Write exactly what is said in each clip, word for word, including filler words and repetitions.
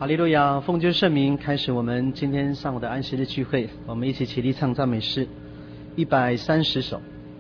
哈利路亚！奉救圣名，开始我们今天上午的安息日聚会。我们一起起立唱赞美诗一百三十首。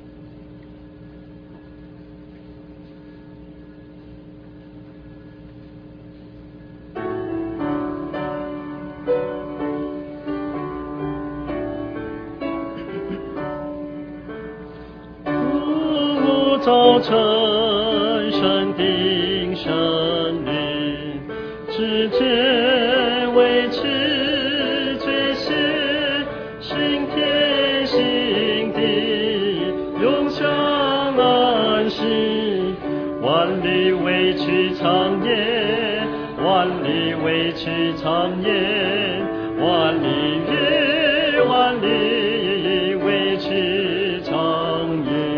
早晨山顶山林之间维持这些心天心地永享安息，万里维持长夜，万里维持长夜，万里月万里维持长夜。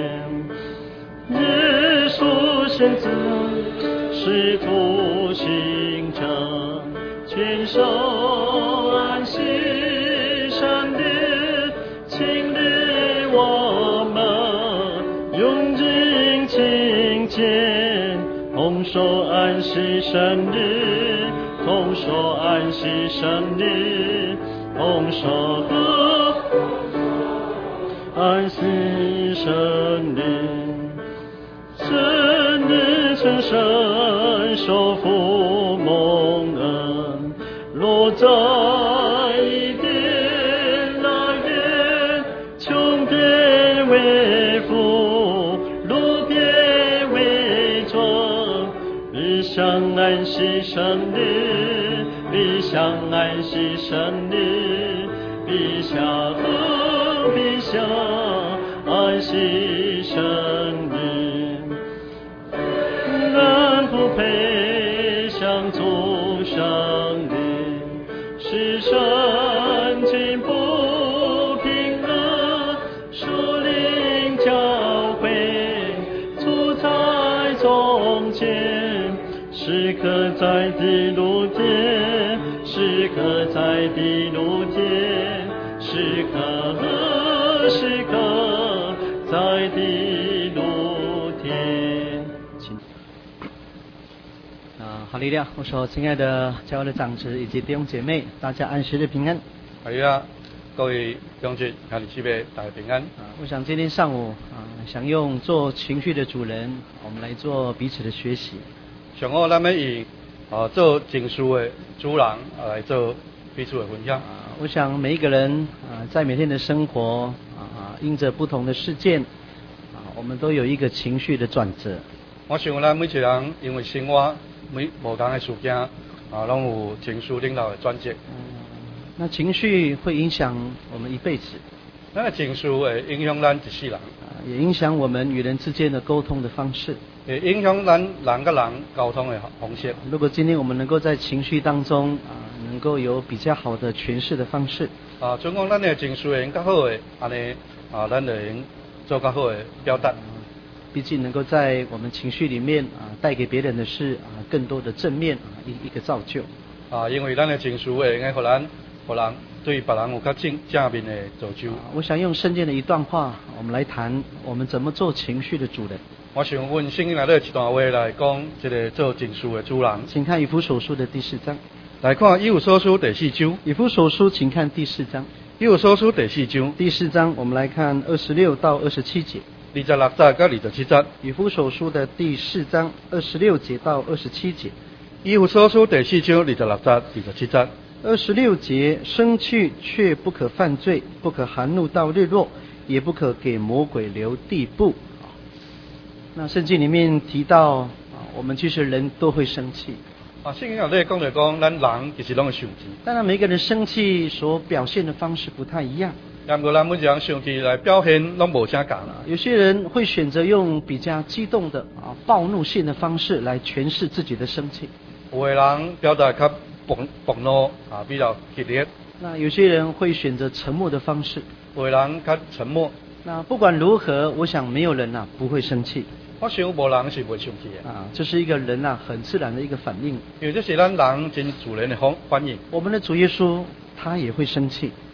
耶稣选择使徒行者，全手安息山列，请领我们用尽情见，同守安息山列，同守安息山列，同守安息山列。神日成神守护蒙恩，落在一点来源，穷变为富，路变为庄，必享安息山列，必享安息山列，必享必享安息山列。人不配享足上领，是神经不平安，属灵教会处在中间，时刻在地路天，时刻在地路天，时刻时刻在地路天。 哈利路亚！我说，亲爱的教会的长子以及弟兄姐妹，大家安息日平安。 哈利路亚！各位弟兄姊妹，大家平安。 啊，我想今天上午啊，想用做情绪的主人，我们来做彼此的学习。 上午咱们以啊做情绪的主人来做彼此的分享。 啊，我想每一个人啊，在每天的生活啊，因着不同的事件啊，我们都有一个情绪的转折。 我想咱每一个人因为生活每无同的事件啊，拢有情绪领导的转折。 嗯，那情绪会影响我们一辈子。 那个情绪会影响咱一世人， 啊，也影响我们与人之间的沟通的方式， 也影响咱人跟人沟通的方式。 如果今天我们能够在情绪当中啊，能够有比较好的诠释的方式啊，总讲咱的情绪会用较好的，安尼啊，咱就用做较好的表达。 毕竟能够在我们情绪里面啊，带给别人的是啊更多的正面啊一一个造就啊，因为咱的情绪会用互咱，互人对别人有较正正面的造就。 啊，我想用圣经的一段话，我们来谈我们怎么做情绪的主人。 我想用圣经内底一段话来讲，这个做情绪的主人。 请看以弗所书的第四章。 来看以弗所书第四章。 以弗所书，请看第四章。 以弗所书第四章。 第四章，我们来看二十六到二十七节。 二十六节到二十七节。 以弗所书的第四章二十六节到二十七节。 以弗所书第四章二十六节、二十七节。 二十六节，生气却不可犯罪，不可含怒到日落，也不可给魔鬼留地步。那圣经里面提到啊，我们其实人都会生气。 啊，圣经内底讲就讲，咱人其实拢会生气。 当然，每个人生气所表现的方式不太一样。 但不过咱每一个人生气来表现，拢无啥共啦。 有些人会选择用比较激动的啊、暴怒性的方式来诠释自己的生气。 有的人表达较暴暴怒啊，比较激烈。 那有些人会选择沉默的方式。 有的人较沉默。 那不管如何，我想没有人呐、啊、不会生气。 我想无人是袂生气的。 啊，这是一个人呐、很自然的一个反应。 因为这是咱人真自然的反反应。 我们的主耶稣他也会生气。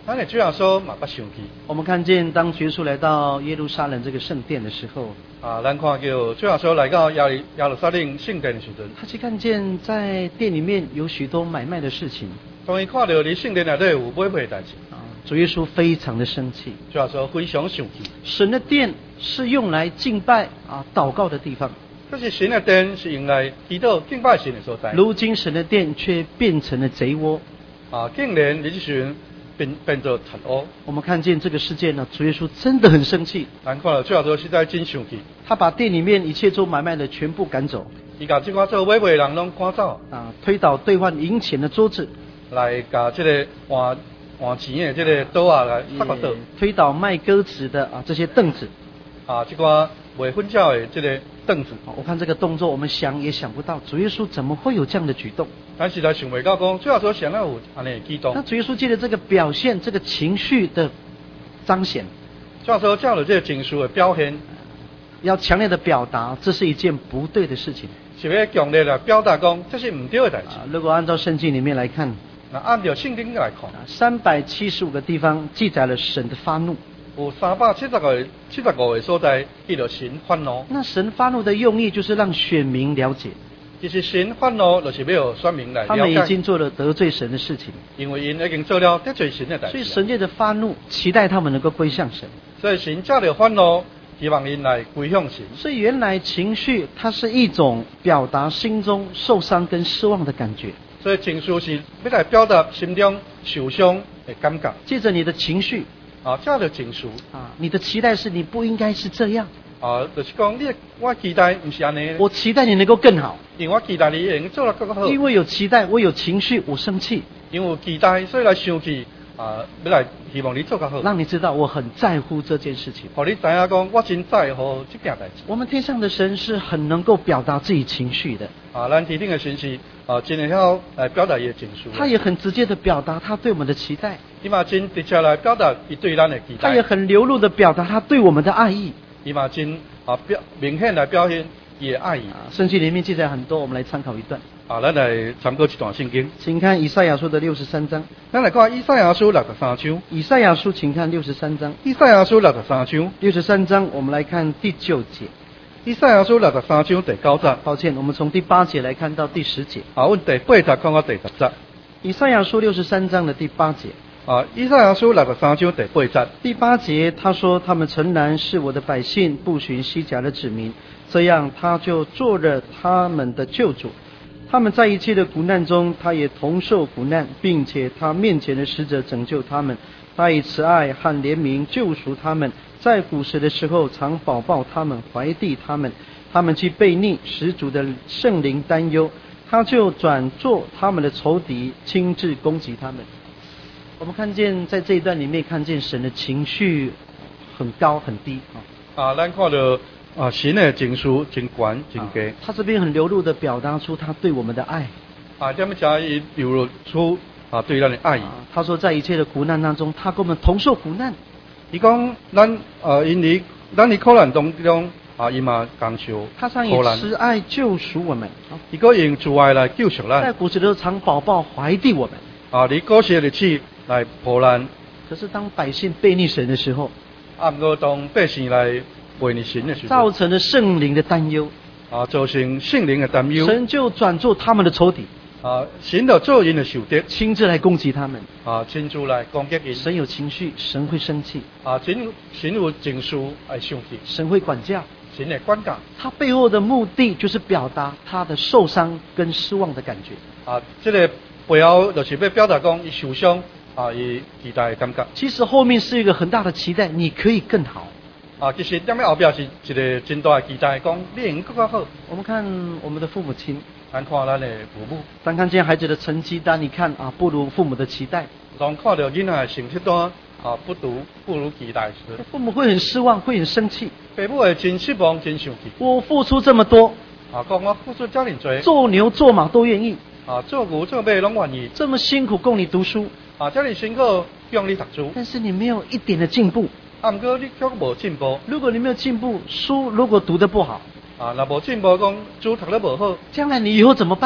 咱的主耶稣嘛捌生气。 我们看见当耶稣来到耶路撒冷这个圣殿的时候， 啊，咱看叫主耶稣来到耶利耶路撒冷圣殿的时阵， 他去看见在店里面有许多买卖的事情。 当伊看到伫圣殿内底有买卖的代志， 啊，主耶稣非常的生气。 主耶稣非常生气。 神的殿是用来敬拜啊、祷告的地方， 这是神的殿，是用来祈祷敬拜神的所在。 如今神的殿却变成了贼窝。 啊，竟然你这时变变做贼窝。 我们看见这个事件呢，主耶稣真的很生气。 咱看到主耶稣实在真生气。 他把店里面一切做买卖的全部赶走， 伊把这款做买卖的人拢赶走， 啊，推倒兑换银钱的桌子， 来把这个换换钱的这个桌啊来拆个倒， 推倒卖鸽子的啊这些凳子， 啊，这款卖粉饺的这个凳子。 我看这个动作，我们想也想不到，主耶稣怎么会有这样的举动？ 但是来想袂到讲，主耶稣想要有安尼的举动。 那主耶稣借着这个表现，这个情绪的彰显， 主耶稣照着这个情绪的表现， 要强烈的表达，这是一件不对的事情。 是要强烈来表达讲，这是唔对的代志。 啊，如果按照圣经里面来看， 那按照圣经来看， 三百七十五个地方记载了神的发怒。 有三百七十个、七十五个所在，记着神愤怒。 那神发怒的用意就是让选民了解， 其实神愤怒就是要选民来了解。 他们已经做了得罪神的事情， 因为因已经做了得罪神的代志。 所以神借着发怒，期待他们能够归向神。 所以神借着愤怒，希望因来归向神。 所以原来情绪它是一种表达心中受伤跟失望的感觉。 所以情绪是要来表达心中受伤的感觉。 借着你的情绪啊，借着情绪啊，你的期待是你不应该是这样。 啊，就是讲你我期待不是安尼。 我期待你能够更好， 因为我期待你能做得更好。 因为有期待，我有情绪，我生气。 因为有期待，所以来生气啊，要来希望你做得好。 让你知道我很在乎这件事情。 让你知影讲，我真在乎这件代志。 我们天上的神是很能够表达自己情绪的。 啊，咱天顶的神是啊，真会晓来表达伊的情绪。 他也很直接的表达他对我们的期待。 伊嘛真直接来表达伊对咱的期待。 他也很流露的表达他对我们的爱意。 伊嘛真啊表明显来表现伊的爱意。 啊，圣经里面记载很多，我们来参考一段。 啊，咱来参考一段圣经。 请看以赛亚书的六十三章。 咱来看以赛亚书六十三章。 以赛亚书，请看六十三章。 以赛亚书六十三章。 六十三章，我们来看第九节。 以赛亚书六十三章第九节。 抱歉，我们从第八节来看到第十节。 啊，阮第八节看到第十节。 以赛亚书六十三章的第八节。 啊，以赛亚书六十三章第八节。 第八节他说：“他们诚然是我的百姓，不寻西甲的子民，这样他就做了他们的救主。他们在一切的苦难中，他也同受苦难，并且他面前的使者拯救他们。他以慈爱和怜悯救赎他们，在古时的时候常保抱他们，怀蒂他们。他们既悖逆，使主的圣灵担忧，他就转做他们的仇敌，亲自攻击他们。”我们看见在这一段里面，看见神的情绪很高很低啊。 啊，咱看到啊神的情绪真高真低。啊， 他这边很流露的表达出他对我们的爱。 啊，这么讲伊流露出啊对咱的爱意。 啊，他说在一切的苦难当中，他跟我们同受苦难。 伊讲咱呃因为咱伫苦难当中啊，伊嘛共受苦难。 他常以慈爱救赎我们。 伊个用慈爱来救赎咱。 在古时的常保抱怀蒂我们。 啊，你过些日子来破烂。 可是当百姓背逆神的时候， 啊，不过当百姓来背逆神的时候， 造成了圣灵的担忧。 啊，造成圣灵的担忧。 神就转做他们的仇敌。 啊，神就做因的仇敌， 亲自来攻击他们。 啊，亲自来攻击因。 神有情绪，神会生气。 啊，神神有情绪爱生气。 神会管教。 神的管教。 他背后的目的就是表达他的受伤跟失望的感觉。 啊，这个背后就是要表达讲伊受伤。啊，伊期待的感觉。 其实后面是一个很大的期待，你可以更好。 啊，其实踮咧后边是一个真大的期待，讲你能更加好。 我们看我们的父母亲， 咱看咱的父母， 当看见孩子的成绩单，你看啊，不如父母的期待。 当看到囡仔的成绩单啊，不如不如期待时， 父母会很失望，会很生气。 父母会真失望，真生气。 我付出这么多， 啊，讲我付出这么多， 做牛做马都愿意。 啊，做牛做马拢愿意。 这么辛苦供你读书。 啊，这么辛苦供你读书， 但是你没有一点的进步。 啊，不过你却无进步。 如果你没有进步，书如果读得不好， 啊，若无进步，讲书读得不好， 将来你以后怎么办？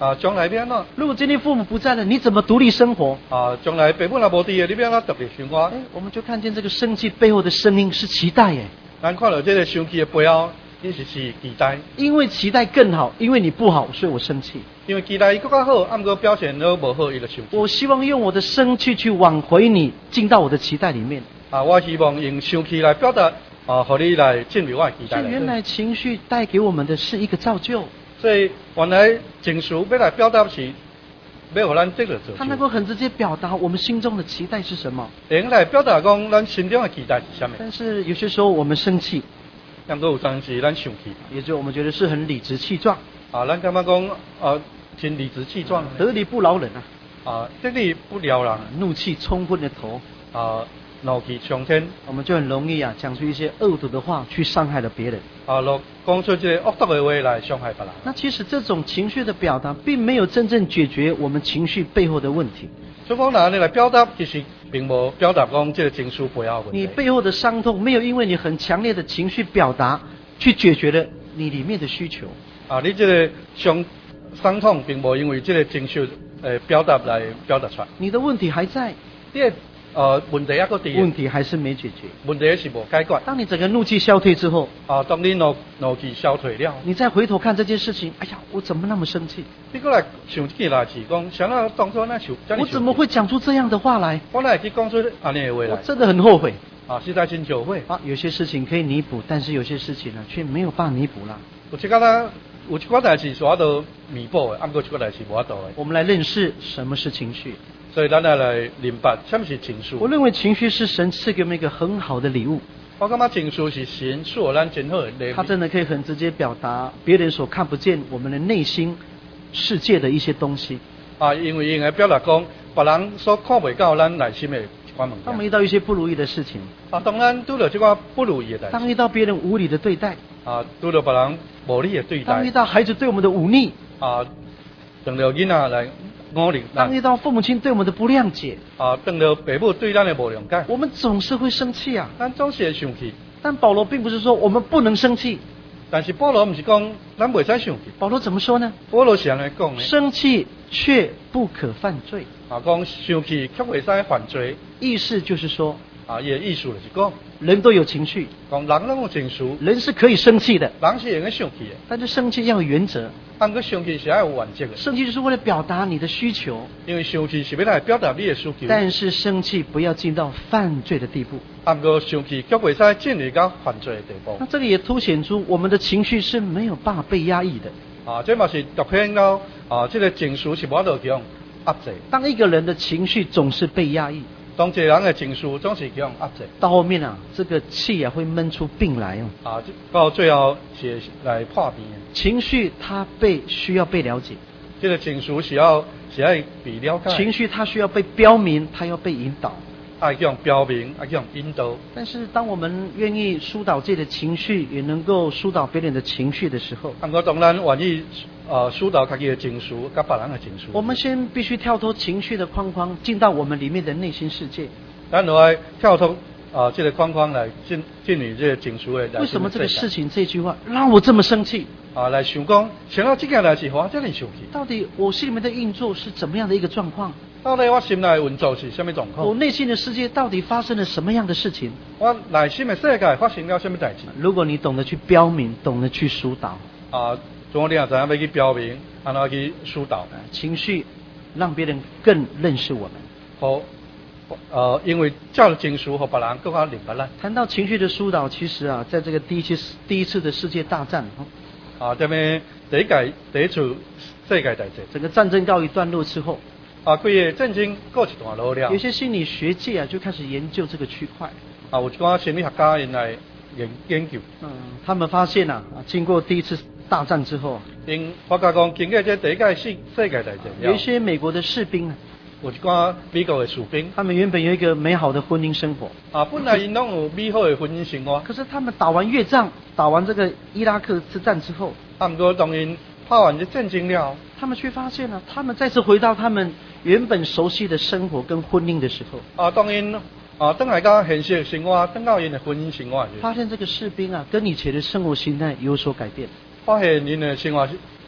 啊，将来要安怎？ 如果今天父母不在了，你怎么独立生活？ 啊，将来父母若无伫的，你要安怎独立生活？ 哎，我们就看见这个生气背后的声音是期待耶。 咱看到这个生气的背后，其实是期待。 因为期待更好，因为你不好，所以我生气。 因为期待伊更较好，按过表现都无好，伊就生气。 我希望用我的生气去挽回你，进到我的期待里面。 啊，我希望用生气来表达，啊，和你来进入我的期待。 所以原来情绪带给我们的是一个造就。 所以原来情绪要来表达是，要互咱得到造就。 它能够很直接表达我们心中的期待是什么。 用来表达讲咱心中的期待是什么。 但是有些时候我们生气， 但佫有当时咱生气， 也就我们觉得是很理直气壮。 啊，咱感觉讲，啊，真理直气壮。 得理不饶人啊。 啊，得理不饶人， 怒气冲昏了头。 啊。怒气冲天， 我们就很容易啊讲出一些恶毒的话去伤害了别人。 啊，落讲出这恶毒的话来伤害别人。 那其实这种情绪的表达，并没有真正解决我们情绪背后的问题。 所以讲，拿你来表达，其实并无表达讲这个情绪背后问题。 你背后的伤痛，没有因为你很强烈的情绪表达，去解决了你里面的需求。 啊，你这个伤伤痛，并无因为这个情绪呃表达来表达出来。 你的问题还在。 你的呃，问题还搁伫， 问题还是没解决， 问题是无解决。 当你整个怒气消退之后， 啊，当你怒怒气消退了， 你再回头看这件事情，哎呀，我怎么那么生气？ 你过来想起来是讲，想到当初那想， 我怎么会讲出这样的话来？ 我哪会去讲出安尼的话来？ 我真的很后悔。 啊，实在真后悔。 啊，有些事情可以弥补，但是有些事情呢，却没有办法弥补了。 有一寡有一寡代志是我都弥补的，啊，不过一寡代志无法度的。 我们来认识什么是情绪。 所以咱来来明白什么是情绪。 我认为情绪是神赐给我们一个很好的礼物。 我感觉情绪是神赐予咱真好的礼物。 它真的可以很直接表达别人所看不见我们的内心世界的一些东西。 啊，因为用来表达讲，别人所看不到咱内心的一款物件。 当我们遇到一些不如意的事情， 啊，当咱拄到这个不如意的代志。 当遇到别人无理的对待， 啊，拄到别人无理的对待。 当遇到孩子对我们的忤逆， 啊，等到囡仔来。 当遇到父母亲对我们的不谅解， 啊，等到父母对咱的不谅解， 我们总是会生气啊。 咱总是会生气。 但保罗并不是说我们不能生气， 但是保罗不是讲咱袂使生气。 保罗怎么说呢？ 保罗是安尼讲的： 生气却不可犯罪。 啊，讲生气却袂使犯罪。 意思就是说， 啊，伊的意思就是讲， 人都有情绪， 讲人都有情绪， 人是可以生气的， 人是会用生气的。 但是生气要有原则。 按个生气是要有原则的。 生气就是为了表达你的需求， 因为生气是要来表达你的需求。 但是生气不要进到犯罪的地步。 按个生气却袂使进入到犯罪的地步。 那这个也凸显出我们的情绪是没有办法被压抑的。 啊，这嘛是凸显到啊，这个情绪是无法度去用压制。 当一个人的情绪总是被压抑， 当一个人的情绪总是去用压制， 到后面啊，这个气啊会闷出病来哦。 啊，到最后是来破病的。 情绪它被需要被了解， 这个情绪是要是要被了解。 情绪它需要被标明，它要被引导。 爱用标明，爱用引导。 但是当我们愿意疏导自己的情绪，也能够疏导别人的情绪的时候， 按个当然愿意呃疏导自己的情绪，甲别人的情绪。 我们先必须跳脱情绪的框框，进到我们里面的内心世界。 咱就要跳脱啊、呃、这个框框来进进入这个情绪的。 为什么这个事情这句话让我这么生气？ 啊，来想讲，想到这件代志，我这么生气。 到底我心里面的运作是怎么样的一个状况？ 到底我心内的运作是什么状况？ 我内心的世界到底发生了什么样的事情？ 我内心的世界发生了什么代志？ 如果你懂得去标明，懂得去疏导， 啊，总你也知影要去标明，然后去疏导情绪，让别人更认识我们。 好，呃，因为这样的情绪和别人更加明白咱。 谈到情绪的疏导，其实啊，在这个第一次第一次的世界大战， 啊，这边第一届第一次世界大战， 整个战争告一段落之后， 啊，规个战争过一段落了， 有些心理学界啊就开始研究这个区块。 啊，有一寡心理学家因来研研究。 嗯，他们发现啊，经过第一次大战之后， 因发觉讲，经过这第一届世世界大战， 有一些美国的士兵啊， 有一寡美国的士兵， 他们原本有一个美好的婚姻生活。 啊，本来因拢有美好的婚姻生活。 可是他们打完越战，打完这个伊拉克之战之后， 啊，不过当因打完这战争了， 他们却发现了，他们再次回到他们原本熟悉的生活跟婚姻的时候， 啊，当因啊，等来到现实的生活，等到因的婚姻生活， 发现这个士兵啊，跟以前的生活形态有所改变。 发现因的生活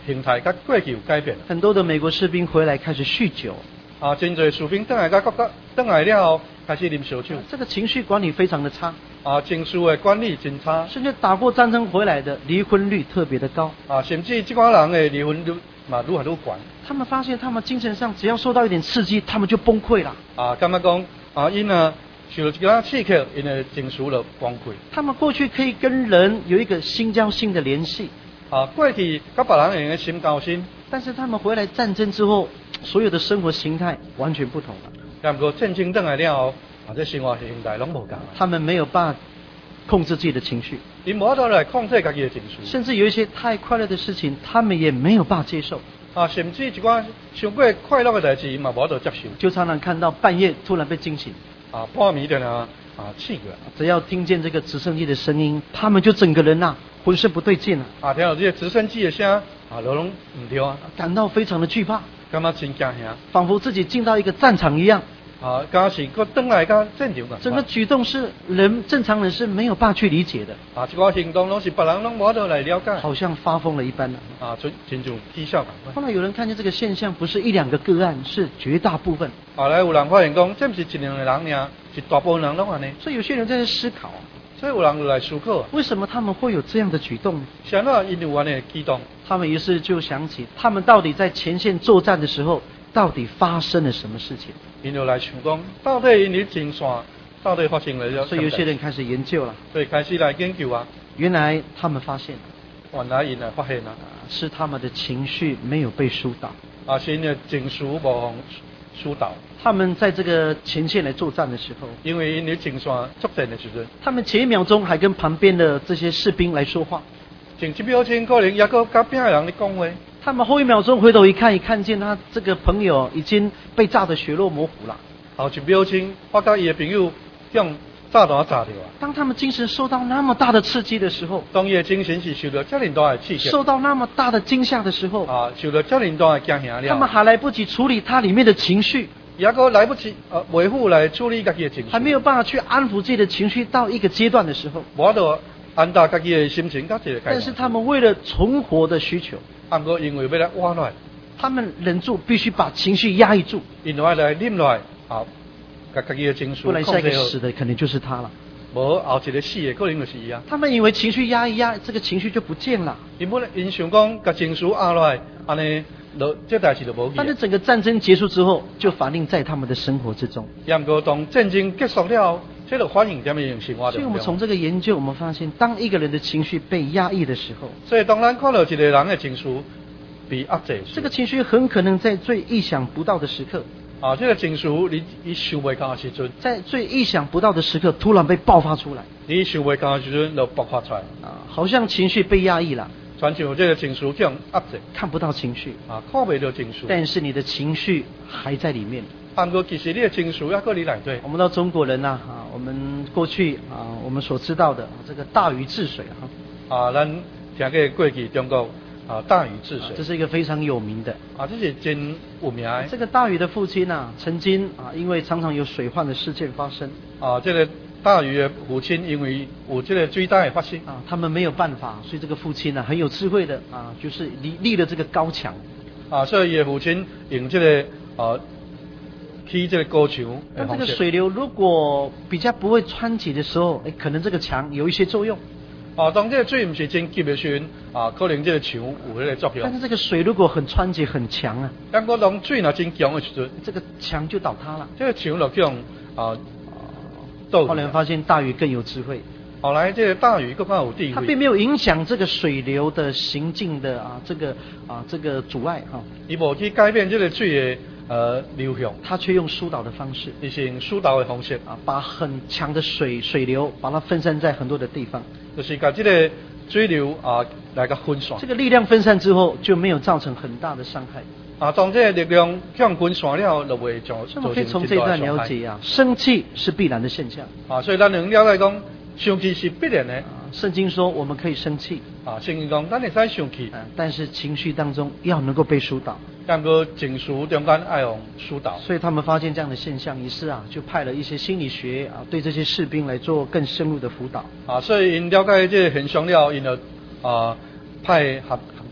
形态甲过去有改变。 很多的美国士兵回来开始酗酒。 啊，真侪士兵倒来甲国家倒来了后，开始啉烧酒。 这个情绪管理非常的差。 啊，情绪的管理真差。 甚至打过战争回来的离婚率特别的高。 啊，甚至这款人的离婚率嘛愈来愈高。 他们发现他们精神上只要受到一点刺激，他们就崩溃了。 啊，感觉讲啊，因啊受到一个刺激，因的情绪就崩溃。 他们过去可以跟人有一个心交心的联系。 啊，过去甲别人用的心交心。 但是他们回来战争之后，所有的生活形态完全不同了。 但不过战争倒来了后，啊，这生活形态拢无同。 他们没有办法控制自己的情绪， 因无法度来控制家己的情绪。 甚至有一些太快乐的事情，他们也没有办法接受。 啊，甚至一寡伤过快乐的代志嘛，无法度接受。 就常常看到半夜突然被惊醒。 啊，半暝的呢，啊，气过来。 只要听见这个直升机的声音，他们就整个人呐、啊，浑身不对劲啊。 啊，听到这个直升机的声，啊，都拢唔对啊， 感到非常的惧怕， 感觉真惊吓， 仿佛自己进到一个战场一样。 啊，刚是个登来个战场个。 整个举动是人正常人是没有办法去理解的。 啊，这个行动拢是别人拢无法度来了解。 好像发疯了一般的。 啊，真真像啼笑咁。 后来有人看见这个现象，不是一两个个案，是绝大部分。 后来有人发现讲，这不是一两个人尔，是大部分人拢安尼。 所以有些人在思考， 所以有人就来思考， 为什么他们会有这样的举动呢？ 是安怎因有安尼的举动？ 他们于是就想起，他们到底在前线作战的时候，到底发生了什么事情？ 因就来想讲，到底因伫前线，到底发生了什么？ 所以有些人开始研究了， 所以开始来研究啊。 原来他们发现， 原来因来发现啊， 是他们的情绪没有被疏导， 啊，是因的情绪无互疏导。 他们在这个前线来作战的时候， 因为因伫前线作战的时阵， 他们前一秒钟还跟旁边的这些士兵来说话， 前一秒钟可能也搁甲边的人咧讲话。 他们后一秒钟回头一看，一看见他这个朋友已经被炸得血肉模糊了。 后一秒钟，发觉伊的朋友用炸弹炸掉啊！ 当他们精神受到那么大的刺激的时候， 当伊的精神是受到这么大的刺激， 受到那么大的惊吓的时候， 啊，受到这么大的惊吓了， 他们还来不及处理他里面的情绪， 也搁来不及呃维护来处理家己的情绪， 还没有办法去安抚自己的情绪到一个阶段的时候， 无法度安达家己的心情到这个阶段。 但是他们为了存活的需求， 啊，不过因为要来活来， 他们忍住，必须把情绪压抑住， 因为来忍来啊，把家己的情绪不然下一个控制好死的可能就是他了。 无后一个死的可能就是伊啊。 他们以为情绪压一压，这个情绪就不见了。 因本来因想讲，甲情绪压落来，安尼，就这代志就无去。 但是整个战争结束之后，就反映在他们的生活之中。 也不过当战争结束了后，这个反映在面生活。 所以我们从这个研究，我们发现，当一个人的情绪被压抑的时候， 所以当咱看到一个人的情绪被压制， 这个情绪很可能在最意想不到的时刻。 啊，这个情绪你你想袂到的时阵， 在最意想不到的时刻突然被爆发出来， 你想袂到的时阵就爆发出来， 啊，好像情绪被压抑了， 全像这个情绪这样压制， 看不到情绪， 啊，看不到情绪， 但是你的情绪还在里面。 不过其实你的情绪也搁你内底。 我们到中国人呐、啊，啊，我们过去啊，我们所知道的、啊、这个大禹治水哈、啊，啊，咱听过过去中国啊大禹治水、 啊，这是一个非常有名的啊，这是真有名的。 这个大禹的父亲呐、啊，曾经啊，因为常常有水患的事件发生啊，这个大禹的父亲因为有这个水灾的发生啊，他们没有办法，所以这个父亲呢、啊、很有智慧的啊，就是立立了这个高墙啊，所以伊的父亲用这个啊起这个高墙。 但这个水流如果比较不会湍急的时候，哎，可能这个墙有一些作用。 啊，当这个水不是真急的时阵，啊，可能这个墙有那个作用。 但是这个水如果很湍急很强啊， 但果当水若真强的时阵， 这个墙就倒塌了。 这个墙就用啊倒。后来发现大禹更有智慧。 后来这个大禹更加有智慧。 它并没有影响这个水流的行进的啊，这个啊这个阻碍哈。 伊无去改变这个水的呃流向， 他却用疏导的方式， 伊是用疏导的方式啊，把很强的水水流把它分散在很多的地方。 就是把这个水流啊来个分散。 这个力量分散之后，就没有造成很大的伤害。 啊，当这个力量向分散了，就会造所以我们可以从这一段了解啊，生气是必然的现象。 啊，所以咱能了解讲，生气是必然的。啊， 圣经说我们可以生气。 啊，圣经讲咱会使生气。 啊，但是情绪当中要能够被疏导。 但个情绪中间要用疏导。所以他们发现这样的现象，于是啊，就派了一些心理学啊，对这些士兵来做更深入的辅导。 啊，所以因了解这个现象了，因就啊派学学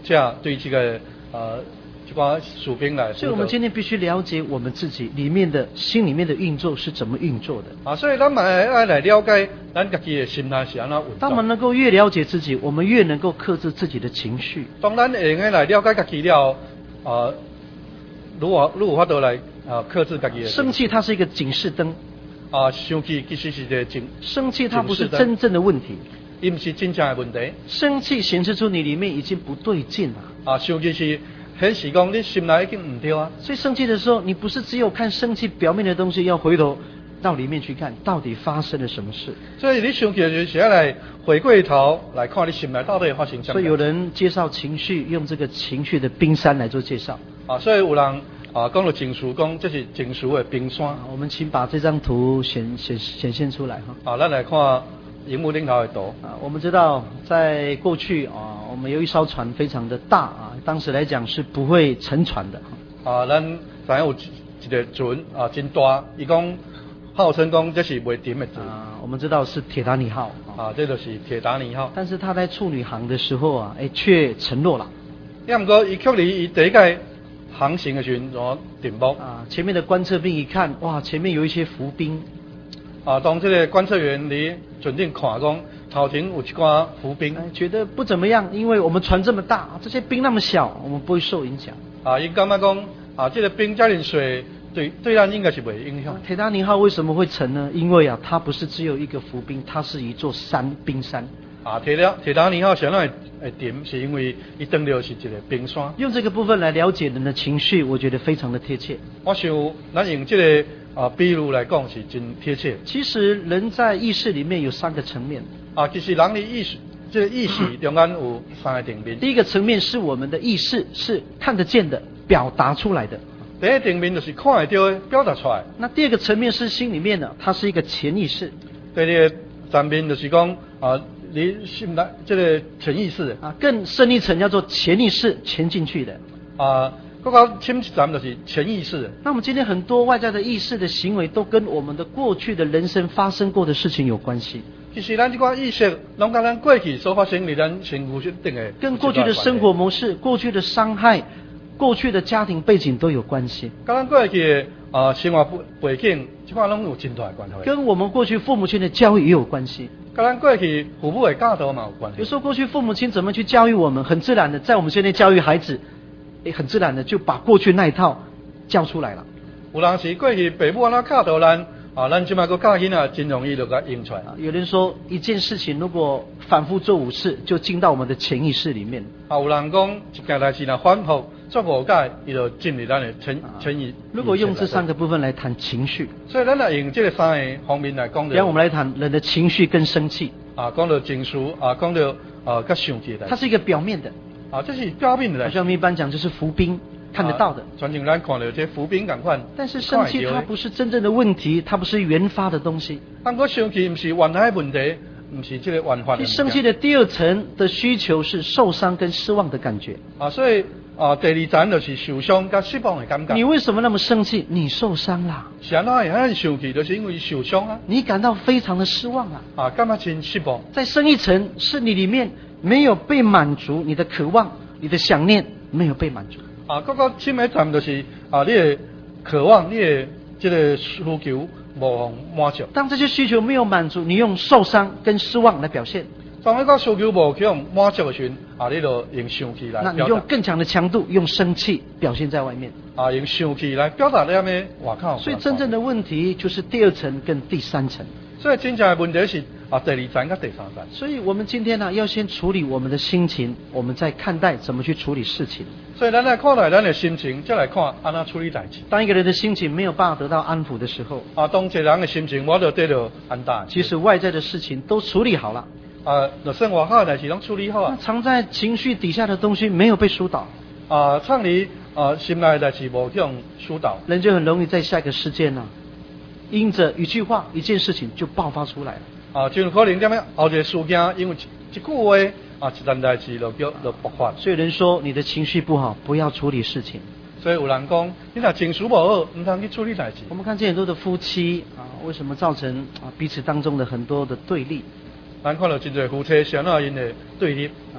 者对这个呃这帮士兵来。 所以我们今天必须了解我们自己里面的心里面的运作是怎么运作的。 啊，所以咱嘛要来了解咱自己的心态是安怎运作。 当我们能够越了解自己，我们越能够克制自己的情绪。 当咱会用来了解自己了，啊，如何如何法度来啊克制自己的。 生气它是一个警示灯。 啊，生气其实是一个警。 生气它不是真正的问题。 伊不是真正的问题。 生气显示出你里面已经不对劲了。 啊，生气是显示讲你心内已经唔对啊。 所以生气的时候，你不是只有看生气表面的东西，要回头到里面去看，到底发生了什么事。 所以你生气的时候，是要来回过头来看你心内到底发生什么。 所以有人介绍情绪，用这个情绪的冰山来做介绍。 啊，所以有人啊讲到情绪，讲这是情绪的冰山。 我们请把这张图显显显现出来哈。 啊，咱来看荧幕顶头的图。 啊，我们知道在过去啊，我们有一艘船非常的大啊，当时来讲是不会沉船的。 啊，咱知影有一个船啊真大，伊讲号称讲这是袂沉的船。 啊，我们知道是铁达尼号。 啊，这就是铁达尼号。 但是它在处女航的时候啊，哎，却沉落了。 要不过伊距离伊第一届航行的时阵，然后停泊。 啊，前面的观测兵一看，哇，前面有一些浮冰。 啊，当这个观测员伫船顶看讲，头前有一寡浮冰， 哎，觉得不怎么样，因为我们船这么大，这些冰那么小，我们不会受影响。 啊，伊感觉讲，啊，这个冰遮尔水，对对咱应该是袂影响。 铁达尼号为什么会沉呢？因为啊，它不是只有一个浮冰，它是一座山，冰山。 啊，铁达铁达尼号想会会沉，是因为伊登了是一个冰山。 用这个部分来了解人的情绪，我觉得非常的贴切。 我想，咱用这个啊比喻来讲是真贴切。 其实人在意识里面有三个层面。 啊，其实人的意识，这个意识中间有三个层面。 第一个层面是我们的意识，是看得见的，表达出来的。 第一层面就是看得到的，表达出来。 那第二个层面是心里面的，它是一个潜意识。 第二个层面就是讲啊。你心内这个潜意识啊，更深一层叫做潜意识潜进去的啊，更加深一层就是潜意识。 那我们今天很多外在的意识的行为，都跟我们的过去的人生发生过的事情有关系。 其实咱这个意识，拢跟咱过去所发生的咱身躯决定的， 跟过去的生活模式、过去的伤害、过去的家庭背景都有关系。 跟咱过去的啊生活背景，这块拢有真大的关系。 跟我们过去父母亲的教育也有关系。 跟咱过去父母的教导嘛有关系。 有时候过去父母亲怎么去教育我们，很自然的，在我们现在教育孩子，也很自然的就把过去那一套教出来了。 有人是过去父母安怎教导咱，啊，咱即摆个教囡仔真容易就甲用出来。 有人说，一件事情如果反复做五次，就进到我们的潜意识里面。 啊，有人讲一件代志若反复做五届，伊就进入咱的潜潜意。 如果用这三个部分来谈情绪， 所以咱来用这个三个方面来讲。 让我们来谈人的情绪跟生气。 啊，讲到情绪，啊，讲到啊，甲生气的。 它是一个表面的。 啊，这是表面的。 好像我们一般讲就是浮冰。看得到的， 传统咱看到这浮冰同款。 但是生气它不是真正的问题，它不是原发的东西。 但过生气不是原来的问题，不是这个原发的。 生气的第二层的需求是受伤跟失望的感觉。 啊，所以啊，第二层就是受伤跟失望的感觉。 你为什么那么生气？你受伤啦。 是啊，那很生气，就是因为受伤啊。 你感到非常的失望啊。 啊，感觉真失望。 再深一层，是你里面没有被满足，你的渴望、你的想念没有被满足。 啊，各个深一层就是啊，你的渴望，你的这个需求无满足。 当这些需求没有满足，你用受伤跟失望来表现。 当你个需求无去用满足的时候，啊，你就用生气来表达。 那你用更强的强度，用生气表现在外面。 啊，用生气来表达你咩外口。 所以真正的问题就是第二层跟第三层。 所以真正的问题是啊，第二层跟第三层。 所以我们今天呢，要先处理我们的心情，我们再看待怎么去处理事情。 所以咱来看待咱的心情，再来看安怎处理代志。 当一个人的心情没有办法得到安抚的时候， 啊，当一个人的心情我就得到安大。 其实外在的事情都处理好了， 啊，就生活好的代志拢处理好啊。 藏在情绪底下的东西没有被疏导。 啊，藏离啊心内的代志无去用疏导， 人就很容易在下一个事件呢、啊，因着一句话、一件事情就爆发出来了。 啊，就可能点样后一个事件，因为一句话啊，一件代志就叫就爆发。 所以人说你的情绪不好，不要处理事情。 所以有人讲，你若情绪不好，唔通去处理代志。 我们看见很多的夫妻啊，为什么造成啊彼此当中的很多的对立？ 咱看到真侪夫妻相当因的对立啊，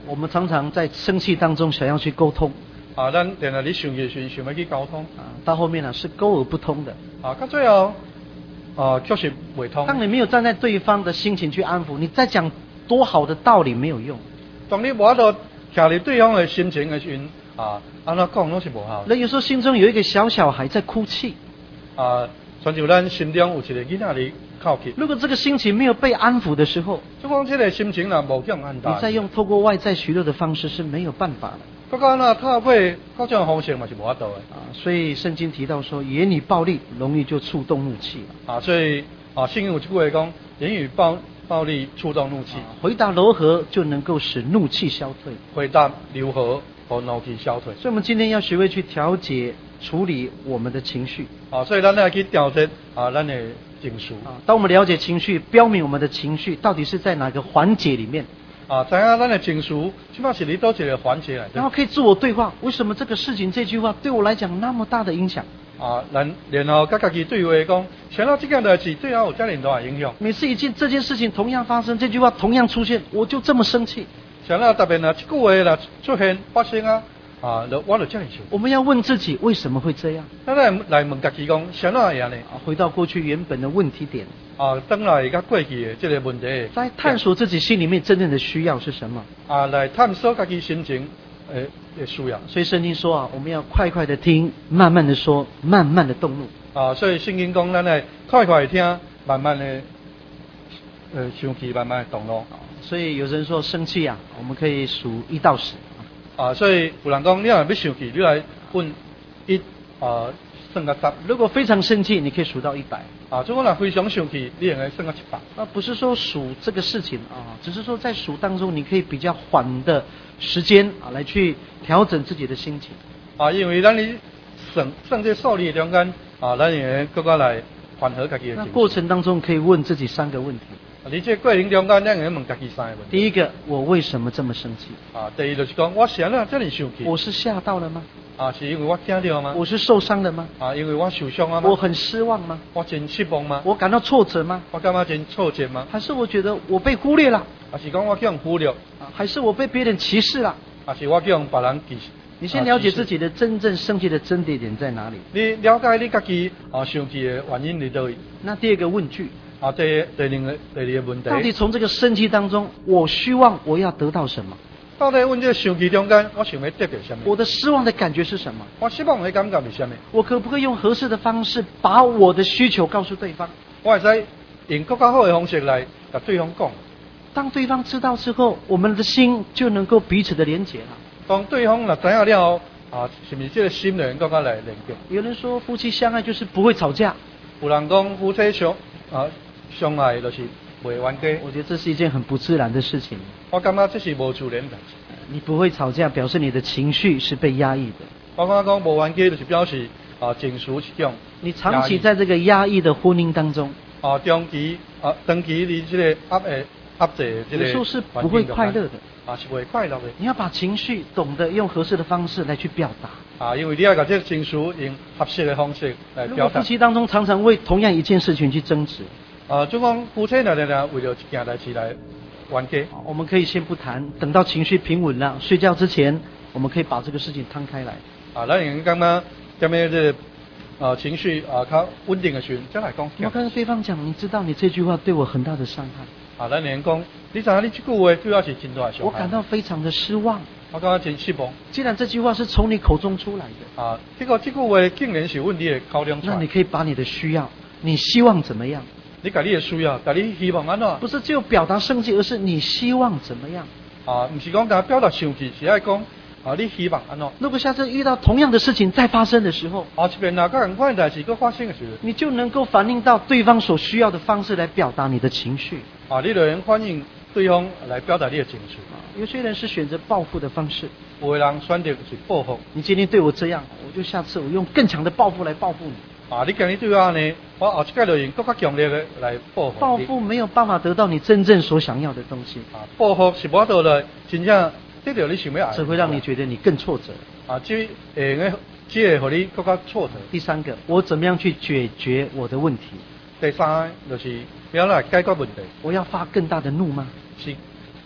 我们常常在生气当中想要去沟通， 啊，咱连来你生气时想要去沟通， 啊，到后面呢、啊、是沟而不通的。 啊，到最后，啊，就是未通。 当你没有站在对方的心情去安抚，你再讲多好的道理没有用。 当你无法度徛伫对方的心情的时候，啊，安怎讲拢是无效。 人有时候心中有一个小小孩在哭泣， 啊，像就咱心中有一个囡仔伫哭泣。 如果这个心情没有被安抚的时候， 就讲这个心情若无向安排， 你再用透过外在许多的方式是没有办法的。 不过那透过各种方式嘛是无法度的。 啊，所以圣经提到说，言语暴力容易就触动怒气。 啊，所以啊，圣经有一句话讲，言语暴暴力触动怒气， 啊，回答柔和就能够使怒气消退。 回答柔和和怒气消退。 所以我们今天要学会去调节、处理我们的情绪。 啊，所以咱要去调节啊，咱的情绪。 啊，当我们了解情绪，标明我们的情绪到底是在哪个环节里面。 啊，知影咱的情绪，起码是你到一个环节来。 然后可以自我对话，为什么这个事情这句话对我来讲那么大的影响？ 啊，然然后甲家己对话讲，想到这件代志对我有这么大的影响。 每次一件这件事情同样发生，这句话同样出现，我就这么生气。 想到特别呢，这句话啦出现发生啊，啊，我就这样想。 我们要问自己为什么会这样？ 咱来来问家己讲，想到会安尼？ 啊，回到过去原本的问题点。 啊，等来甲过去的这个问题。 在探索自己心里面真正的需要是什么？ 啊，来探索家己心情诶的需要。 所以圣经说啊，我们要快快的听，慢慢的说，慢慢的动怒。 啊，所以圣经讲，咱来快快的听，慢慢的呃生气，慢慢的动怒。 所以有人说生气啊，我们可以数一到十。 啊，所以有人讲，你若要生气，你来问一啊算到十。 如果非常生气，你可以数到一百。 啊，如果若非常生气，你应该算到一百。 啊，不是说数这个事情啊，只是说在数当中，你可以比较缓的时间啊，来去调整自己的心情。 啊，因为咱你算算这数字中间啊，咱会更加来缓和家己的情绪。 那过程当中可以问自己三个问题。 啊，你这过程中间，咱会问家己三个问题。 第一个，我为什么这么生气？ 啊，第二就是讲，我是安怎这么生气？ 我是吓到了吗？ 啊，是因为我听到吗？ 我是受伤了吗？ 啊，因为我受伤了吗？ 我很失望吗？ 我真失望吗？ 我感到挫折吗？ 我感觉真挫折吗？ 还是我觉得我被忽略了？ 还是讲我叫人忽略？ 啊，还是我被别人歧视了？ 还是我叫人别人歧视？ 你先了解自己的真正生气的症结点在哪里？ 你了解你家己啊生气的原因在哪里？ 那第二个问句啊，第第二个第二个问题， 到底从这个生气当中，我希望我要得到什么？ 到底问这个生气中间，我想要得到什么？ 我的失望的感觉是什么？ 我失望的感觉是什么？ 我可不可以用合适的方式把我的需求告诉对方？ 我会使用更加好的方式来跟对方讲。 当对方知道之后，我们的心就能够彼此的连结了。 当对方若知影了后，啊，是不是这个心能更加来连接？ 有人说夫妻相爱就是不会吵架， 有人讲夫妻相啊相爱就是袂冤家。 我觉得这是一件很不自然的事情。 我感觉这是无自然的。 你不会吵架，表示你的情绪是被压抑的。 我感觉讲无冤家就是表示啊情绪是种。 你长期在这个压抑的婚姻当中， 啊，长期啊长期你这个压诶压制这个， 有时候是不会快乐的。 啊，是不会快乐的。 你要把情绪懂得用合适的方式来去表达。 啊，因为你要把这个情绪用合适的方式来表达。 如果夫妻当中常常为同样一件事情去争执， 啊，就讲夫妻两个人为了一件代志来冤家。 我们可以先不谈，等到情绪平稳了，睡觉之前，我们可以把这个事情摊开来。 啊，咱用感觉踮咧这啊情绪啊较稳定的时候，再来讲。 我跟对方讲，你知道你这句话对我很大的伤害。 啊，咱连讲，你知影你这句话对我是真大的伤害。 我感到非常的失望。 我感觉真失望。 既然这句话是从你口中出来的， 啊，结果这句话竟然是问你的口中出来。 那你可以把你的需要，你希望怎么样？ 你把你的需要，把你希望安怎？ 不是只有表达生气，而是你希望怎么样？ 啊，不是讲单表达生气，是爱讲啊，你希望安怎？ 如果下次遇到同样的事情再发生的时候， 啊，这边哪个人款代志搁发生的时候， 你就能够反映到对方所需要的方式来表达你的情绪。 啊，你就能反映对方来表达你的情绪。 有些人是选择报复的方式， 有的人选择是报复。 你今天对我这样，我就下次我用更强的报复来报复你。 啊，你今日对我安尼，我后一届就用更加强烈的来报复。 报复没有办法得到你真正所想要的东西。 啊，报复是无得来真正得到你想要的。 只会让你觉得你更挫折。 啊，这会个只会让你更加挫折。 第三个，我怎么样去解决我的问题？ 第三就是不要来解决问题。 我要发更大的怒吗？ 是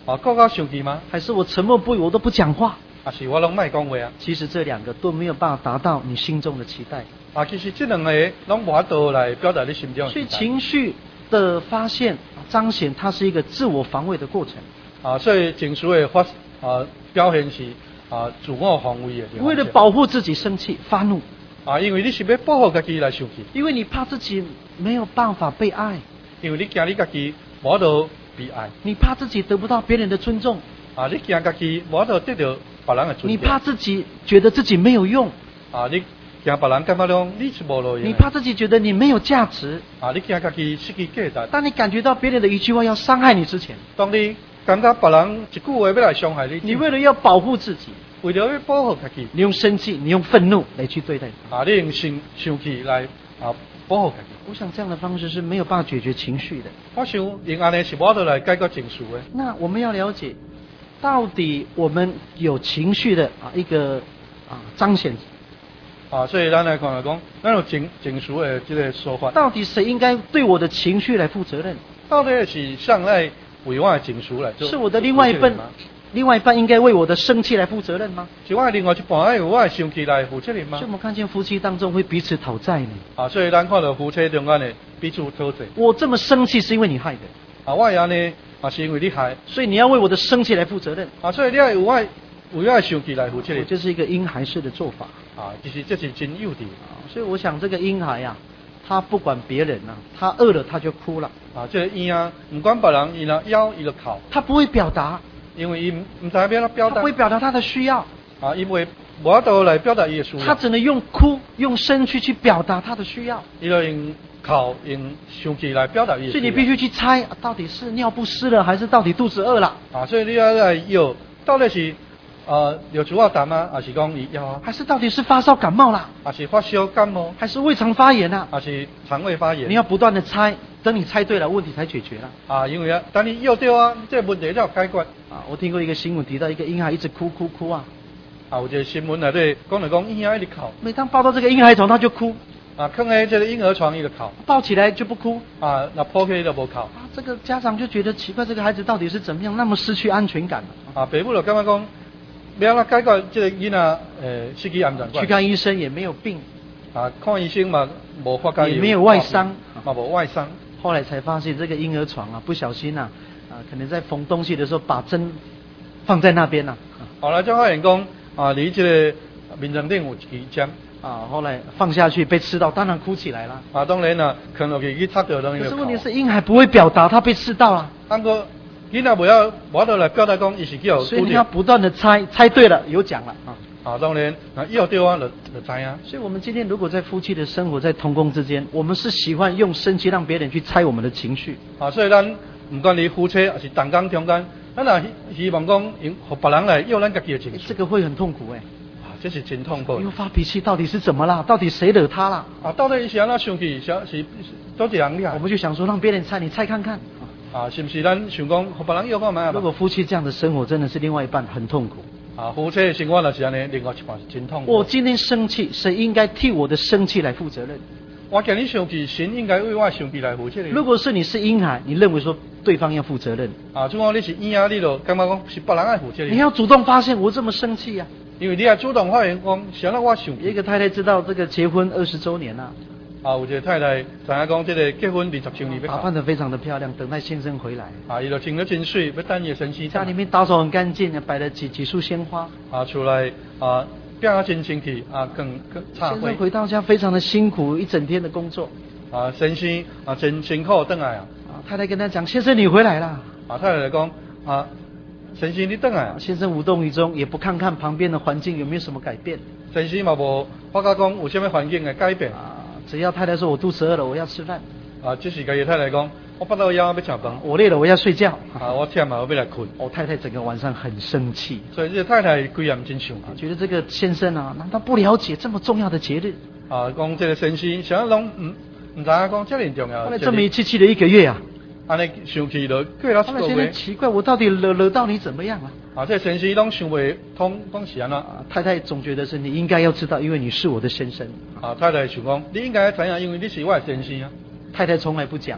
啊，讲到生气吗？ 还是我沉默不语，我都不讲话？ 啊，是我拢卖讲话啊？ 其实这两个都没有办法达到你心中的期待。 啊，其实这两个拢无法度来表达你心中的所以期待。 情绪的发现、彰显，它是一个自我防卫的过程。 啊，所以情绪的发啊表现是啊自我防卫的。 为了保护自己生气、发怒。 啊，因为你是要保护自己来生气。 因为你怕自己没有办法被爱。 因为你惊你自己无法度被爱。 你怕自己得不到别人的尊重。 啊，你惊自己无法度得到别人的尊重。 你怕自己觉得自己没有用。 啊，你惊别人感觉讲你是无路用。 你怕自己觉得你没有价值。 啊，你惊自己失去价值。 当你感觉到别人的一句话要伤害你之前， 当你感觉别人一句话要来伤害你， 你为了要保护自己， 为了要保护自己， 你用生气，你用愤怒来去对待他。 啊，你用生生气来啊保护自己。 我想这样的方式是没有办法解决情绪的。 我想用安尼是无法度来解决情绪的。 那我们要了解，到底我们有情绪的啊一个啊彰显。 啊，所以咱来看来讲，咱有情情绪的这个说法。 到底谁应该对我的情绪来负责任？ 到底是上来为我的情绪来做？ 是我的另外一半，另外一半应该为我的生气来负责任吗？ 是我的另外一半要为我的生气来负责任吗？ 所以我们看见夫妻当中会彼此讨债呢。 啊，所以咱看到夫妻中间的彼此讨债。 我这么生气是因为你害的。 啊，我安尼啊是因为你害。 所以你要为我的生气来负责任。 啊，所以你要为我为我的生气来负责任。 这是一个婴孩式的做法。 啊，其实这是真幼稚。 啊，所以我想这个婴孩啊，他不管别人啊，他饿了他就哭了。 啊，这个婴啊，不管别人，伊若枵伊就哭。 他不会表达， 因为伊唔知要怎表达。 他不会表达他的需要。 啊，伊袂无法度来表达伊的需要。 他只能用哭、用生气去表达他的需要。 伊就用哭、用生气来表达伊的需要。 所以你必须去猜，啊，到底是尿不湿了，还是到底肚子饿了？ 啊，所以你要来要到底是。呃，有主要淡啊，还是讲伊枵啊？ 还是到底是发烧感冒啦？ 还是发烧感冒？ 还是胃肠发炎啊？ 还是肠胃发炎？ 你要不断的猜，等你猜对了，问题才解决了。 啊，因为啊，等你要对啊，这个问题才有解决。 啊，我听过一个新闻提到一个婴孩一直哭哭哭啊。 啊，有一个新闻内底讲来讲婴孩一直哭。 每当抱到这个婴孩床，他就哭。 啊，放在这个婴儿床伊就哭。 抱起来就不哭。 啊，那抱起来就无哭。啊， 这个家长就觉得奇怪，这个孩子到底是怎么样，那么失去安全感了？ 啊，父母就感觉讲。要怎解决这个囡仔呃失去安全感？ 去看医生也没有病， 啊，看医生嘛无发觉也没有外伤， 嘛无外伤。 后来才发现这个婴儿床啊，不小心啊，啊可能在缝东西的时候把针放在那边呐、啊。 后来才发现讲啊，离这个面床顶有一支针。 啊，后来放下去被刺到，当然哭起来了。 啊，当然啦，啃落去去插到当然。 可是问题是婴孩不会表达，他被刺到了。 不过。囡仔不要，无得来表达讲，伊是叫。 所以你要不断的猜，猜对了有奖了啊！ 啊，当然，啊，要对啊，就就知啊。 所以我们今天如果在夫妻的生活，在同工之间，我们是喜欢用生气让别人去猜我们的情绪。 啊，所以咱不管你夫妻还是同工中间，咱也希望讲用和别人来要咱家己的情绪。 这个会很痛苦哎。 啊，这是真痛苦。 又发脾气，到底是怎么啦？到底谁惹他啦？ 啊，到底是安怎生气？是是多一人厉害？ 我们就想说，让别人猜，你猜看看。 啊，是不是咱想讲和别人要干嘛？ 如果夫妻这样的生活，真的是另外一半很痛苦。 啊，夫妻的生活就是安尼，另外一半是真痛苦。 我今天生气，谁应该替我的生气来负责任？ 我今日生气，神应该为我生气来负责任。 如果是你是婴孩，你认为说对方要负责任？ 啊，如果你是婴儿，你就感觉讲是别人要负责任。 你要主动发现我这么生气啊！ 因为你要主动发现讲，想让我生气。 一个太太知道这个结婚二十周年了。 啊，有一个太太知影讲，这个结婚二十周年要打扮得非常的漂亮，等待先生回来。 啊，伊就穿得真水，要等伊的先生。 家里面打扫很干净，摆了几几束鲜花。 啊，出来啊，变啊真清气啊，更更忏悔。 先生回到家非常的辛苦，一整天的工作。 啊，先生啊，真辛苦回来啊。 啊，太太跟他讲：“先生，你回来了。” 啊，太太讲：“啊，先生你回来啊。” 先生无动于衷，也不看看旁边的环境有没有什么改变。 先生嘛无发觉讲有什么环境的改变。 啊。只要太太说我肚子饿了，我要吃饭。 啊，这时家己太太讲，我腹肚枵要吃饭。 我累了，我要睡觉。 啊，我忝啊，我要来困。 我太太整个晚上很生气。 所以这个太太规夜真生气， 觉得这个先生啊，难道不了解这么重要的节日？ 啊，讲这个先生，想拢唔唔知影讲这么重要。 后来这么一气气了一个月啊。 安尼生气了，过了一个月。 现在奇怪，我到底惹惹到你怎么样了？ 啊，这先生拢想袂通，讲是安怎？ 太太总觉得是你应该要知道，因为你是我的先生。 啊，太太想讲，你应该知影，因为你是我的先生啊。 太太从来不讲。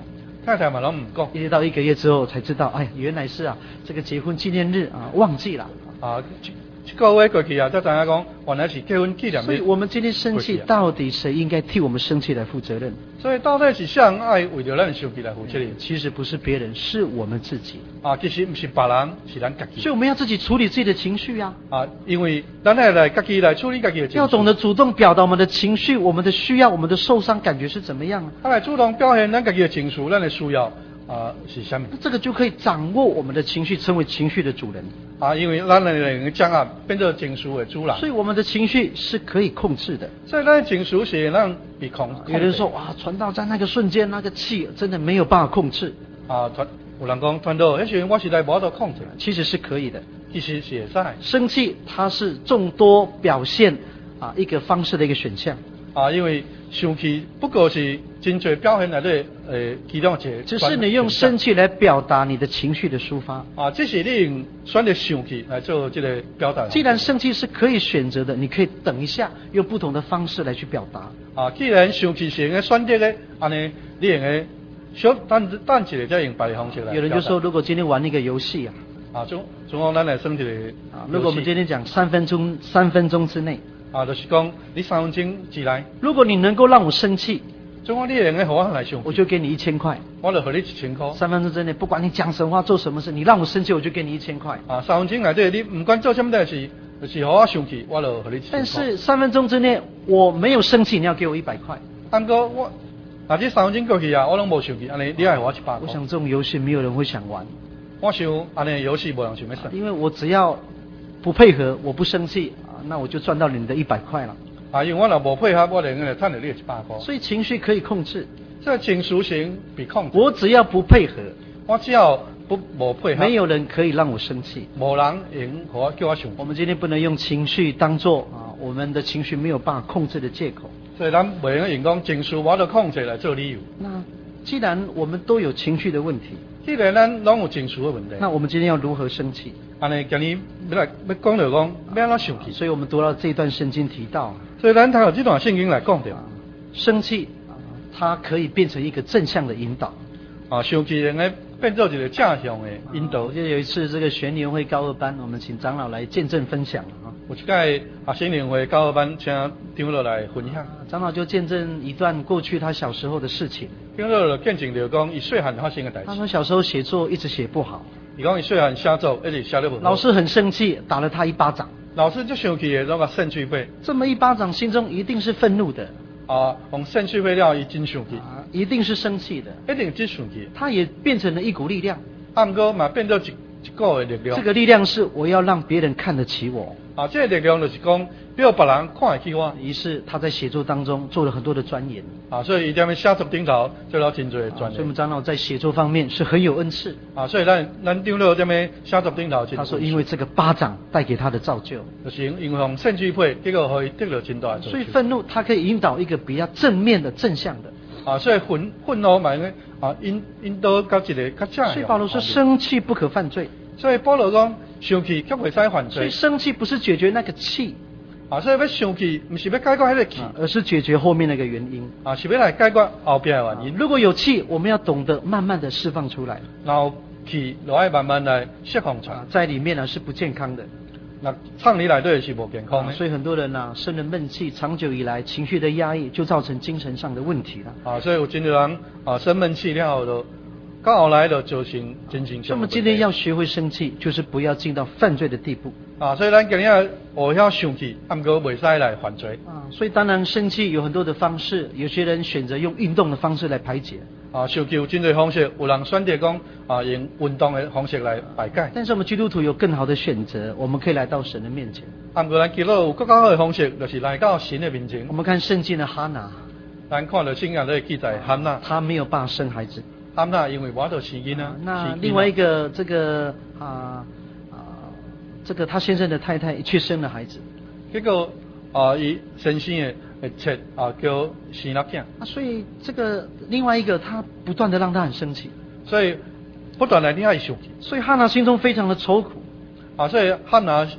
太太嘛拢唔讲。 一直到一个月之后才知道，哎，原来是啊，这个结婚纪念日啊忘记了。 啊，一个月过去啊，才知影讲原来是结婚纪念日。 所以我们今天生气，到底谁应该替我们生气来负责任？ 所以到底是谁人爱为着咱生气来负责任？ 其实不是别人，是我们自己。 啊，其实不是别人，是咱家己。 所以我们要自己处理自己的情绪啊。 啊，因为咱要来家己来处理家己的情绪。 要懂得主动表达我们的情绪，我们的需要，我们的受伤感觉是怎么样啊？ 他来主动表现咱家己的情绪，咱的需要。啊，是什么？ 这个就可以掌握我们的情绪，成为情绪的主人。 啊，因为咱能将啊变做情绪的主人。 所以我们的情绪是可以控制的。 所以咱情绪是让被控。 有人说哇，传道在那个瞬间，那个气真的没有办法控制。 啊，传有人讲传道，那时候我实在无法度控制。 其实是可以的， 其实是会使。 生气它是众多表现啊一个方式的一个选项。 啊，因为生气不过是真侪表现来的，呃，其中一个。 只是你用生气来表达你的情绪的抒发。 啊，这是你用选择生气来做这个表达。 既然生气是可以选择的，你可以等一下用不同的方式来去表达。 啊，既然生气是用个选择的，安尼你用个小等等一个再用别的方式来。 有人就说，如果今天玩一个游戏啊， 啊，总总讲咱来算一个啊，如果我们今天讲三分钟，三分钟之内。 啊，就是讲你三分钟之内， 如果你能够让我生气， 总讲你能够让我来生气， 我就给你一千块。 我就给你一千块。 三分钟之内，不管你讲什么话、做什么事，你让我生气，我就给你一千块。 啊，三分钟内底，你不管做什么代志，就是让我生气，我就给你一千块。 但是三分钟之内我没有生气，你要给我一百块。 按哥我，啊，这三分钟过去啊，我拢无生气，安尼你要给我一百块。 我想这种游戏没有人会想玩。 我想安尼游戏无人想要玩。 因为我只要不配合，我不生气啊，那我就赚到你的一百块了。 啊，因为我若无配合，我就来赚到你一百块。 所以情绪可以控制， 这情绪型被控制。 我只要不配合， 我只要不无配合， 没有人可以让我生气， 无人用我叫我生气。 我们今天不能用情绪当做啊我们的情绪没有办法控制的借口。 所以咱不能用讲情绪我得控制来做理由。 那既然我们都有情绪的问题， 既然咱拢有情绪的问题， 那我们今天要如何生气？ 安尼今日要来要讲就讲要安怎生气。 所以我们读到这段圣经提到， 所以咱读到这段圣经来讲的， 生气啊，它可以变成一个正向的引导。 啊，生气能够变做一个正向的引导。 我记得有一次这个学年会高二班，我们请长老来见证分享啊。 有一届啊学年会高二班请长老来分享。 长老就见证一段过去他小时候的事情。 长老就见证着讲伊细汉发生的代志。 他说小时候写作一直写不好。 伊讲伊细汉写作一直写得不好。 老师很生气，打了他一巴掌。 老师就生气的，那个生气背。 这么一巴掌，心中一定是愤怒的。 啊，用生气背了，伊真生气。 啊，一定是生气的。 一定真生气。 他也变成了一股力量。 啊，不过嘛变做一一股的力量。 这个力量是我要让别人看得起我。 啊，这个力量就是讲，要别人看得起我。 于是他在写作当中做了很多的钻研。 啊，所以伊踮写作顶头做了真多的钻研。 所以我们长老在写作方面是很有恩赐。 啊，所以咱咱长老踮咧写作顶头。 他说，因为这个巴掌带给他的造就， 就是因为用生气背，结果可以得到真大的造就。 所以愤怒，它可以引导一个比较正面的、正向的。 啊，所以愤愤怒嘛，啊引引导到一个较正向。 所以保罗说，生气不可犯罪。 所以保罗讲，生气却袂使犯罪。 所以生气不是解决那个气。 啊，所以要生气，不是要解决那个气， 而是解决后面那个原因。 啊，是要来解决后边的原因。 如果有气，我们要懂得慢慢的释放出来。 然后气，就要慢慢来释放出来。 在里面呢是不健康的。 那唱你来对是不健康的。 所以很多人呢生了闷气，长久以来情绪的压抑，就造成精神上的问题了。 啊，所以有真多人啊生闷气了后就。到后来就造成真正。 那么今天要学会生气，就是不要进到犯罪的地步啊。所以咱今日学晓生气，啊，不过袂使来犯罪啊。所以当然生气有很多的方式，有些人选择用运动的方式来排解啊。生气有真多方式，有人选择讲啊用运动的方式来排解。 但是我们基督徒有更好的选择，我们可以来到神的面前。 啊，不过咱基督有更较好的方式，就是来到神的面前。 我们看圣经的哈拿， 咱看到圣经里记载哈拿， 他没有办法生孩子。 哈拿因为我都生囡啊。 那另外一个这个啊啊，这个他先生的太太却生了孩子。 结果啊，伊先生的切啊叫生了囝。 啊，所以这个另外一个他不断的让他很生气， 所以不断来令他生气。 所以哈拿心中非常的愁苦。 啊，所以哈拿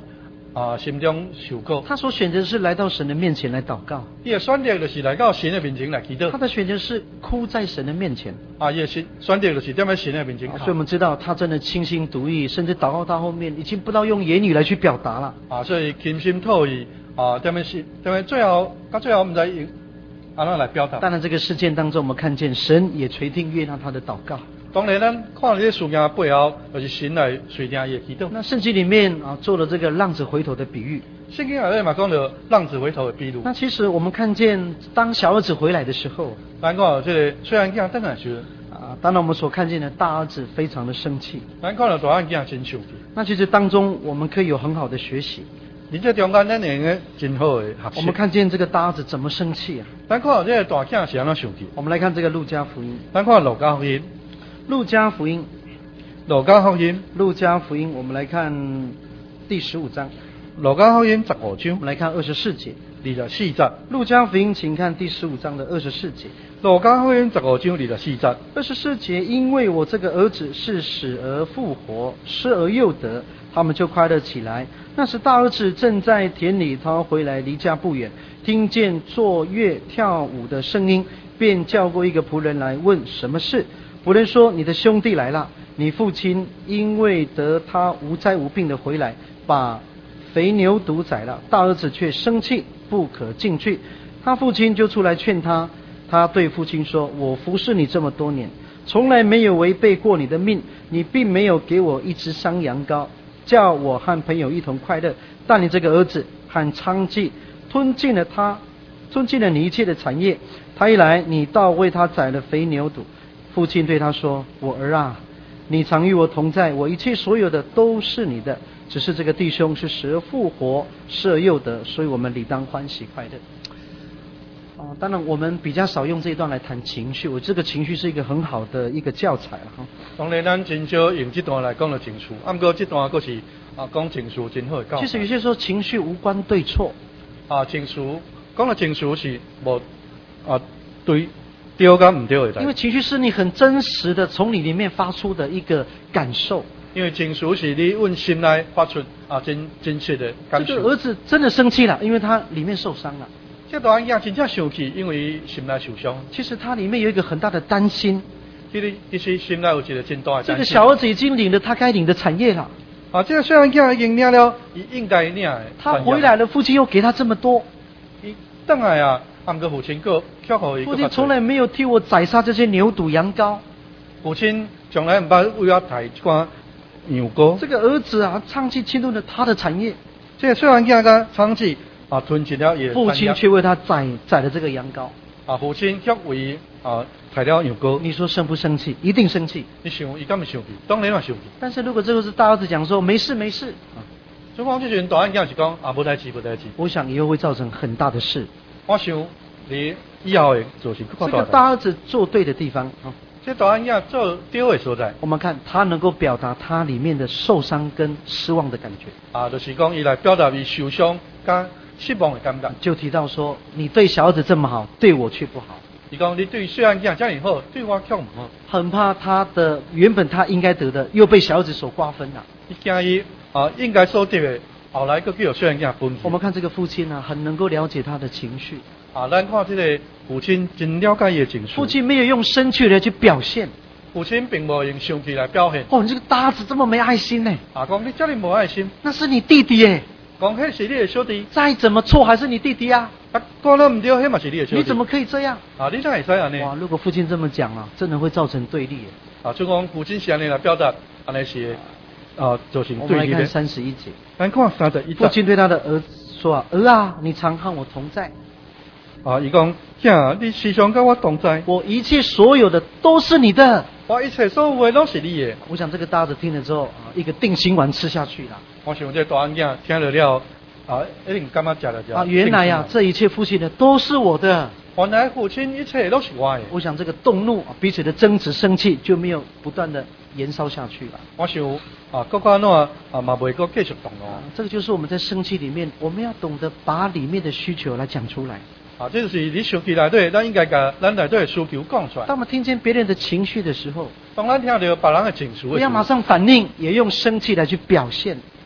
啊心中受苦。 他所选择是来到神的面前来祷告， 伊的选择就是来到神的面前来祈祷。 他的选择是哭在神的面前。 啊，伊的选选择就是踮在神的面前哭。 所以我们知道他真的倾心独意，甚至祷告到后面已经不知道用言语来去表达了。 啊，所以倾心吐意啊，踮在神，踮在最后，到最后我们才用安怎来表达。 当然，这个事件当中，我们看见神也垂听悦纳他的祷告。 当然，咱看这事件背后，就是神来垂听伊的祈祷。 那圣经里面啊，做了这个浪子回头的比喻。 圣经内底嘛讲到浪子回头的比喻。 那其实我们看见，当小儿子回来的时候， 咱看这个虽然囝等来时， 啊，当然我们所看见的大儿子非常的生气。 咱看到大儿囝真生气。 那其实当中我们可以有很好的学习。 你这中间咱用个真好的学习。 我们看见这个大儿子怎么生气啊？ 咱看到这个大囝是安怎生气？ 我们来看这个路加福音。 咱看路加福音。 路加福音。 路加福音。 路加福音，我们来看第十五章。 路加福音十五章。 我们来看二十四节。 二十四节。 路加福音，请看第十五章的二十四节。 路加福音十五章二十四节。 二十四节，因为我这个儿子是死而复活，失而又得，他们就快乐起来。那时大儿子正在田里，他回来离家不远，听见坐乐跳舞的声音，便叫过一个仆人来问什么事。仆人说：你的兄弟来了，你父亲因为得他无灾无病的回来，把肥牛犊宰了。大儿子却生气，不可进去。他父亲就出来劝他，他对父亲说：我服侍你这么多年，从来没有违背过你的命，你并没有给我一只山羊羔，叫我和朋友一同快乐。但你这个儿子和娼妓吞尽了他，吞尽了你一切的产业。他一来，你倒为他宰了肥牛犊。父亲对他说：我儿啊，你常与我同在，我一切所有的都是你的。只是这个弟兄是死而复活，失而又得，所以我们理当欢喜快乐。哦，当然我们比较少用这一段来谈情绪，我这个情绪是一个很好的一个教材了哈。 当然，咱真少用这段来讲到情绪，啊，不过这段佫是啊讲情绪真好的教材。 其实有些时候情绪无关对错， 啊，情绪讲到情绪是无啊对对跟唔对的代志。 因为情绪是你很真实的从你里面发出的一个感受。 因为情绪是你问心内发出啊真真切的感受。 这个儿子真的生气了，因为他里面受伤了。 这大儿子真正生气，因为心内受伤。 其实他里面有一个很大的担心。 其实其实心内有一个真大的担心。 这个小儿子已经领了他该领的产业了。 啊，这个小儿子已经领了，伊应该领的。 他回来了，父亲又给他这么多。 伊等来啊，按个父亲个却互伊。 父亲从来没有替我宰杀这些牛犊羊羔。 父亲从来唔捌为我抬一寡牛羔。 这个儿子啊，长期侵吞了他的产业。 这个小儿子个长期啊吞进了伊的产业。 父亲却为他宰宰了这个羊羔。 啊，父亲却为啊抬了牛羔。 你说生不生气？一定生气。 你想伊敢唔生气？当然嘛生气。 但是如果这个是大儿子讲说没事没事啊， 所以讲这阵大人讲是讲啊无代志无代志。 我想以后会造成很大的事。 我想你以后会做是更大。 这个大儿子做对的地方啊。 这大人家做对的所在， 我们看他能够表达他里面的受伤跟失望的感觉啊，就是讲伊来表达伊受伤跟失望的感觉。 就提到说，你对小儿子这么好，对我却不好。 伊讲你对小人家这样好，对我却唔好。 很怕他的原本他应该得的，又被小儿子所瓜分了。 伊惊伊啊，应该所得的，后来佫叫小人家分。 我们看这个父亲啊，很能够了解他的情绪。 啊，咱看这个父亲真了解伊的情绪。 父亲没有用生气来去表现。 父亲并无用生气来表现。 哦，你这个大儿子这么没爱心呢？ 啊，讲你这么无爱心。 那是你弟弟耶。 讲迄是你的小弟。 再怎么错还是你弟弟啊。 啊，讲得唔对，迄嘛是你的小弟。 你怎么可以这样？ 啊，你怎会使安尼？ 哇，如果父亲这么讲啊，真的会造成对立耶。 啊，就讲父亲是安尼来表达，安尼是啊，造成对立的。 我们来看三十一节。 咱看三十一节。 父亲对他的儿子说啊：“儿啊，你常和我同在。” 啊，伊讲，囝，你时常跟我同在。 我一切所有的都是你的。 我一切所有的都是你的。 我想这个大子听了之后啊，一个定心丸吃下去了。 我想这大人囝听了了，啊，一定感觉吃了吃。 啊，原来呀、啊，这一切父亲的都是我的。 原来父亲一切都是我的。 我想这个动怒啊，彼此的争执、生气就没有不断的延烧下去了。 我想啊，各家那啊嘛袂个继续动哦。 这个就是我们在生气里面，我们要懂得把里面的需求来讲出来。 啊，这就是你生气内底，咱应该把咱内底的需求讲出来。 当我们听见别人的情绪的时候， 当咱听到别人的情绪， 不要马上反应，也用生气来去表现。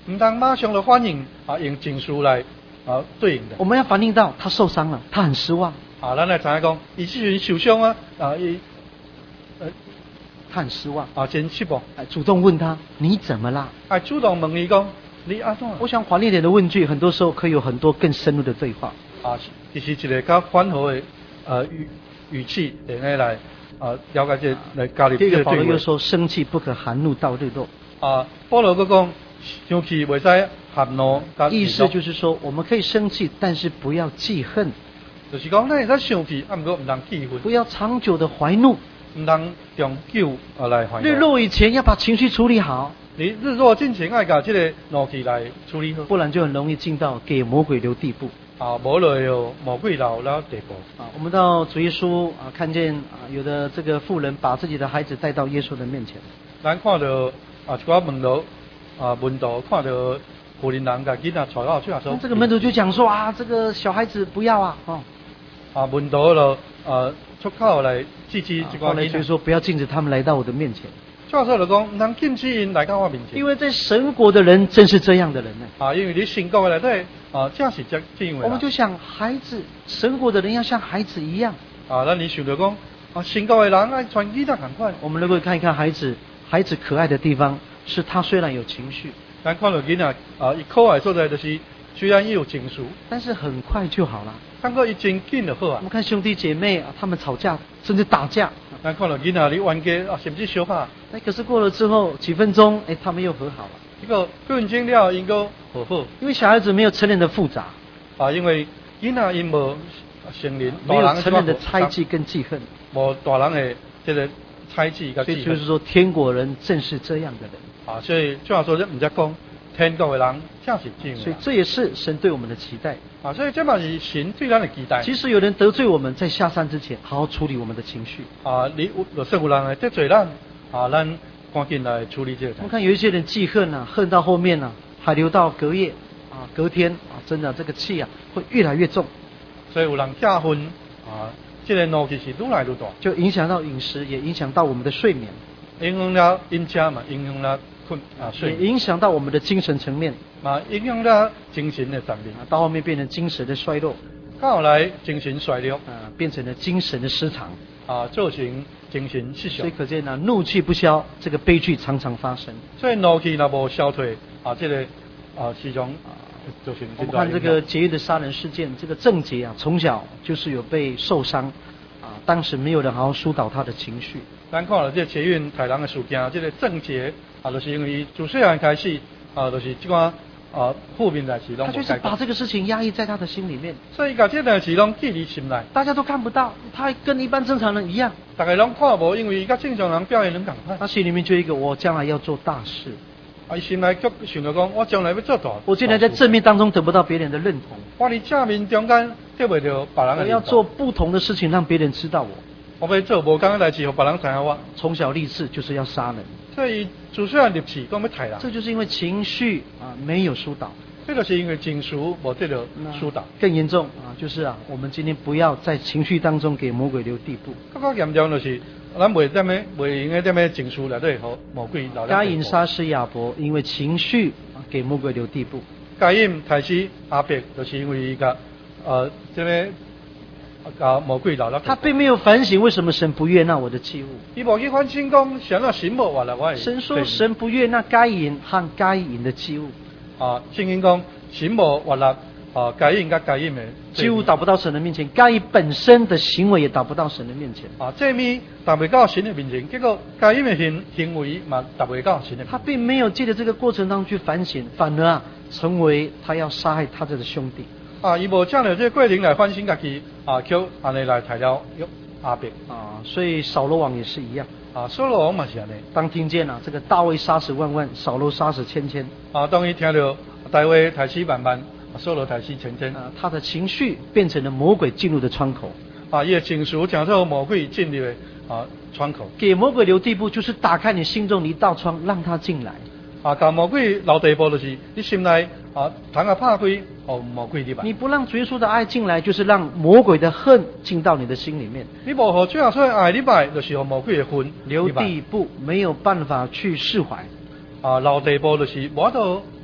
唔当马上就反应啊，用情绪来啊对应的。 我们要反映到他受伤了，他很失望。 啊，咱来知影讲，伊即阵受伤啊，啊，伊呃他很失望， 啊，真失望， 哎，主动问他你怎么啦？ 啊，主动问伊讲，你安怎？ 我想缓一点的问句，很多时候可以有很多更深入的对话。 啊，其实一个较缓和的呃语语气，用来来啊了解这来加入第这个对话二个保罗又。说，生气不可含怒到日落。 啊，保罗佮讲，生气袂使含怒甲意思就是说，我们可以生气，但是不要记恨， 就是讲，咱会使生气，啊，毋过毋通气愤， 不要长久的怀怒。 毋通长久啊来怀怒。 日落以前要把情绪处理好， 你日落之前爱甲这个怒气来处理好， 不然就很容易进到给魔鬼留地步。 啊，无就有魔鬼留了地步。 啊，我们到主耶稣啊，看见啊，有的这个妇人把自己的孩子带到耶稣的面前， 咱看到啊，一寡门徒啊，门徒看到妇人人甲囡仔带到最后说那，这个门徒就讲说啊，这个小孩子不要啊，哦， 啊，门徒就啊出口来制止啊这寡囡仔。 后来就说不要禁止他们来到我的面前， 最后说就讲，毋通禁止因来到我面前。 因为在神国的人正是这样的人呢。 啊，因为你神国的内底啊，正是这这样的人。 我们就想，孩子，神国的人要像孩子一样。 啊，咱你想到讲啊，神国的人爱传囡仔同款。 我们能够看一看孩子，孩子可爱的地方是他虽然有情绪， 咱看到囡仔啊，伊可爱所在就是虽然伊有情绪， 但是很快就好了。 不过伊真紧就好啊我们。看兄弟姐妹啊，他们吵架甚至打架， 咱看到囡仔你冤家啊，甚至相拍， 哎，可是过了之后几分钟，哎，他们又和好了。 这个几分钟了，因个和好因为小孩子没有成人的复杂， 啊，因为囡仔因无成年， 没有大人成人的猜忌跟记恨， 无大人的这个猜忌甲记恨所以就是说，天国人正是这样的人。 啊，所以最后说这毋则讲天国的人正是这样的人所以这也是神对我们的期待。 啊，所以这嘛是神对咱的期待。 即使有人得罪我们，在下山之前，好好处理我们的情绪。 啊，你有就算有人来得罪咱，啊，咱赶紧来处理这个我。们看有一些人记恨啊，恨到后面啊，还留到隔夜啊，隔天啊，真的这个气啊会越来越重， 所以有人加分啊，这个怒气是愈来愈大， 就影响到饮食，也影响到我们的睡眠， 影响了饮食嘛，影响了困啊睡眠， 也影响到我们的精神层面嘛影响了精神的层面， 啊，到后面变成精神的衰弱到后来精神衰弱啊，变成了精神的失常。 啊，造成精神失常所以。可见呢、怒气不消，这个悲剧常常发生。 所以怒气若无消退啊，这个啊时常啊造成我们看这这大影响个节约的杀人事件，这个郑杰啊，从小就是有被受伤啊，当时没有人好好疏导他的情绪。 咱看了这个捷运杀人的事件，这个症结啊，就是因为自细汉开始啊，就是这款啊负面代志拢他就是无解决， 把这个事情压抑在他的心里面， 所以把这代志拢记伫心内， 大家都看不到，他跟一般正常人一样， 大家拢看无，因为伊甲正常人表现拢共款。 他心里面就有一个我将来要做大事， 啊，伊心内却想到讲，我将来要做大。 我竟然在正面当中得不到别人的认同， 我伫正面中间得袂到别人的认同我要做，不同的事情让别人知道我。 我要做无共的代志，互别人知影我。 从小立志就是要杀人， 所以自细汉立志讲要杀人， 这就是因为情绪啊没有疏导。 这就是因为情绪无得到疏导。 更严重啊，就是啊，我们今天不要在情绪当中给魔鬼留地步。 更较严重就是，咱袂踮咧，袂用咧踮咧情绪内底，互魔鬼留该隐杀死亚伯，因为情绪啊给魔鬼留地步。 该隐开始阿伯，就是因为伊甲呃这个甲魔鬼留了。 他并没有反省为什么神不悦纳我的祭物。 伊无去反省讲，想到神无话来我的。 神说神不悦纳该隐和该隐的祭物。 啊，圣经讲神无话来啊，该隐甲该隐的祭物达不到神的面前，该隐本身的行为也达不到神的面前。 啊，这面达袂到神的面前，结果该隐的行行为嘛达袂到神的面前。 他并没有借着这个过程当中去反省，反而啊成为他要杀害他的兄弟。 啊，伊无借着这个过程来反省家己，啊，叫安尼来杀了阿伯。 啊，所以扫罗王也是一样。 啊，扫罗王嘛是安尼。 当听见啊，这个大卫杀死万万，扫罗杀死千千。 啊，当伊听到大卫杀死万万，扫罗杀死千千。 啊，他的情绪变成了魔鬼进入的窗口。 啊，伊的情绪成做魔鬼进入的啊窗口。 给魔鬼留地步，就是打开你心中的一道窗，让他进来。 啊，甲魔鬼留地步就是你心内啊，窗啊拍开，哦，魔鬼入来。 你不让主耶稣的爱进来，就是让魔鬼的恨进到你的心里面。 你无互主耶稣的爱入来，就是互魔鬼的恨留地步，没有办法去释怀。 啊，留地步就是无法度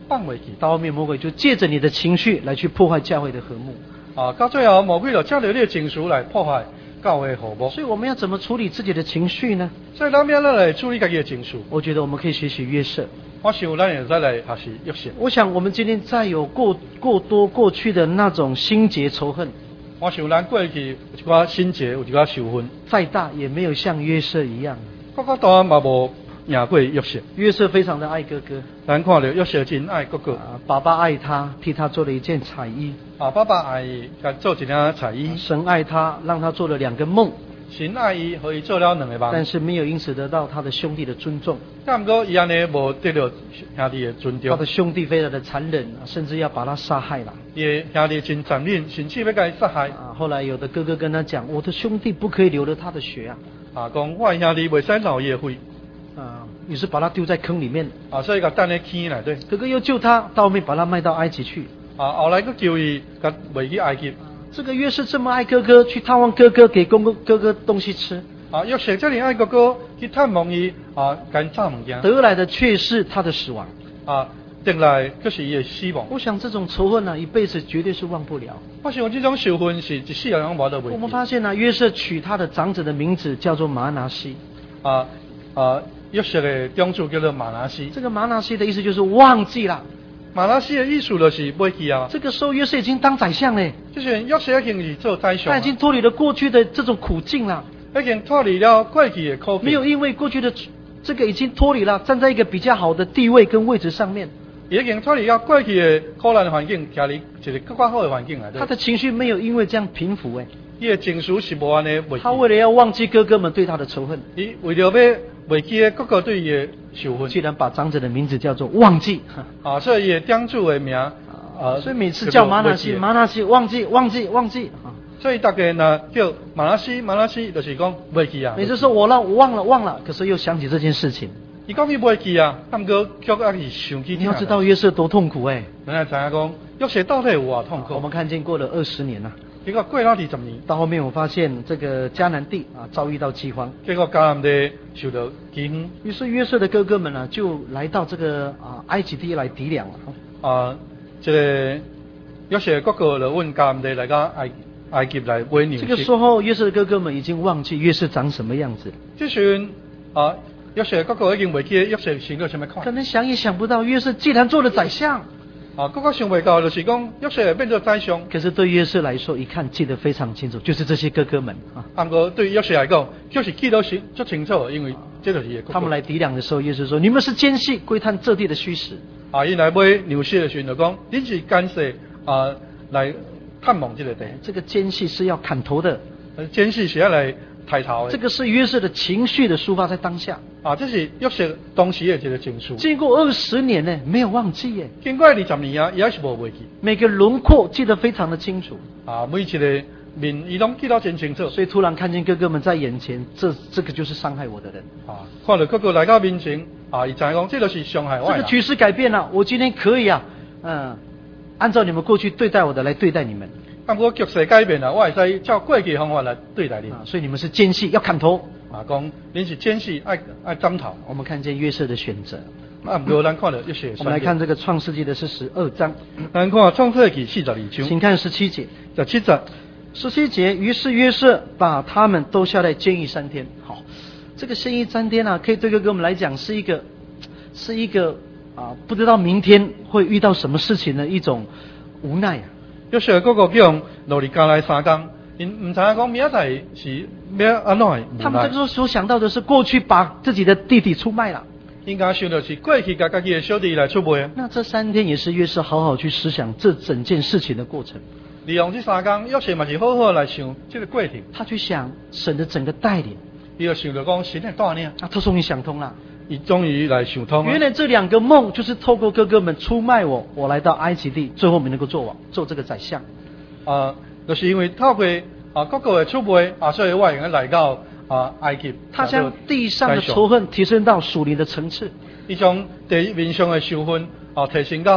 放袂记。 到后面魔鬼就借着你的情绪来去破坏教会的和睦。 啊，到最后魔鬼就借着你的情绪来破坏教会和睦。 所以我们要怎么处理自己的情绪呢？ 所以咱要来处理家己的情绪。 我觉得我们可以学习约瑟。 我想咱也再来学习约瑟。 我想我们今天再有过过多过去的那种心结仇恨， 我想咱过去有一寡心结，有一寡仇恨， 再大也没有像约瑟一样。 各个大嘛无赢过约瑟。 约瑟非常的爱哥哥， 咱看到约瑟真爱哥哥。 啊，爸爸爱他，替他做了一件彩衣。 啊，爸爸爱伊，甲做一件彩衣。 神爱他，让他做了两个梦。 神爱伊，可以做了两个梦， 但是没有因此得到他的兄弟的尊重。 但不过伊安尼无得到兄弟的尊重。 他的兄弟非常的残忍，甚至要把他杀害了。 伊的兄弟真残忍，甚至要甲伊杀害。 啊，后来有的哥哥跟他讲，我的兄弟不可以留了他的血啊。 啊，讲我的兄弟袂使流伊的血。 啊，于是把他丢在坑里面。 啊，所以甲等在坑内底。 哥哥又救他，到后面把他卖到埃及去。 啊，后来佫救伊，甲卖去埃及。 这个约瑟这么爱哥哥，去探望哥哥，给公公哥哥东西吃。 啊，约瑟这里爱哥哥去探望伊，啊，甲伊炸物件。 得来的却是他的死亡。 啊，得来就是伊的死亡。 我想这种仇恨呢、啊，一辈子绝对是忘不了。 我想这种仇恨是一世人拢无得忘。 我们发现呢、啊，约瑟取他的长子的名字叫做马拿西。 啊啊，约瑟的长子叫做马拿西。 这个马拿西的意思就是忘记了。 马拿西的意思就是忘记啊。 这个时候约瑟已经当宰相嘞， 就是约瑟已经是做宰相， 他已经脱离了过去的这种苦境了， 已经脱离了过去的苦境， 没有因为过去的这个已经脱离了，站在一个比较好的地位跟位置上面， 已经脱离了过去的苦难的环境，跳离一个更加好的环境来。 他的情绪没有因为这样平复哎， 伊的情绪是无安尼袂记。 他为了要忘记哥哥们对他的仇恨， 伊为了要袂记哥哥对伊的仇恨， 居然把长子的名字叫做忘记啊，所以伊的长子的名啊， 所以每次叫马拿西，马拿西忘记忘记忘记啊， 所以大家呢叫马拿西马拿西，就是讲袂记啊。 每次说我让我忘了忘了，可是又想起这件事情。 伊讲伊袂记啊，但过却还是想起。 你要知道约瑟多痛苦哎， 咱来知影讲约瑟到底有偌痛苦。 我们看见过了二十年了。 结果过了二十年， 到后面我发现这个迦南地啊遭遇到饥荒， 结果迦南地受到饥荒， 于是约瑟的哥哥们呢、啊、就来到这个啊埃及地来抵粮了。 啊，这个约瑟哥哥就问迦南地来到埃埃及来买牛。 这个时候约瑟的哥哥们已经忘记约瑟长什么样子。 这时啊，约瑟哥哥已经袂记约瑟生到什么款。 可能想也想不到，约瑟既然做了宰相。 啊，哥哥想袂到就是讲约瑟变做宰相。 可是对约瑟来说，一看记得非常清楚，就是这些哥哥们啊。 啊，不过对约瑟来讲，就是记得是足清楚，因为这就是哥哥。 他们来抵粮的时候，约瑟说：“你们是奸细，窥探这地的虚实。” 啊，因来买牛血的时候就讲，恁是奸细啊，来探望这个地。 这个奸细是要砍头的， 奸细是要来抬头的。 这个是约瑟的情绪的抒发在当下。 啊，这是约瑟当时的一个情绪。 经过二十年呢，没有忘记耶。 经过二十年啊，也还是无忘记。 每个轮廓记得非常的清楚。 啊，每一个面伊拢记得真清楚。 所以突然看见哥哥们在眼前，这这个就是伤害我的人。 啊，看到哥哥来到面前，啊，伊知影讲，这就是伤害我的。 这个局势改变了，我今天可以啊，嗯，按照你们过去对待我的来对待你们。 啊，不过局势改变了，我会使照过去的方法来对待你。 啊，所以你们是奸细，要砍头。 啊，讲恁是奸细，爱爱斩头。 我们看见约瑟的选择。 啊，不过咱看到约瑟。 我们来看这个创世纪的是十二章。 咱看创世纪四十二章。 请看十七节。 十七节。 十七节，于是约瑟把他们都下在监狱三天。好，这个监狱三天啊，可以对哥哥们来讲是一个，是一个啊，不知道明天会遇到什么事情的一种无奈啊。 约瑟哥哥叫人努力加来三工，因唔知影讲明仔是要安怎的。 他们这个时候所想到的是过去把自己的弟弟出卖了。 应该想的是过去把自己的小弟来出卖。 那这三天也是约瑟好好去思想这整件事情的过程。 利用这三天，约瑟嘛是好好来想这个过程。 他去想神的整个带领， 伊就想到讲神的带领。 啊，他终于想通了。 伊终于来想通了。 原来这两个梦就是透过哥哥们出卖我，我来到埃及地，最后没能够做王，做这个宰相。 啊，就是因为透过啊哥哥的出卖啊，所以我应该来到啊埃及。 他将地上的仇恨提升到属灵的层次。 伊将地面上的仇恨啊提升到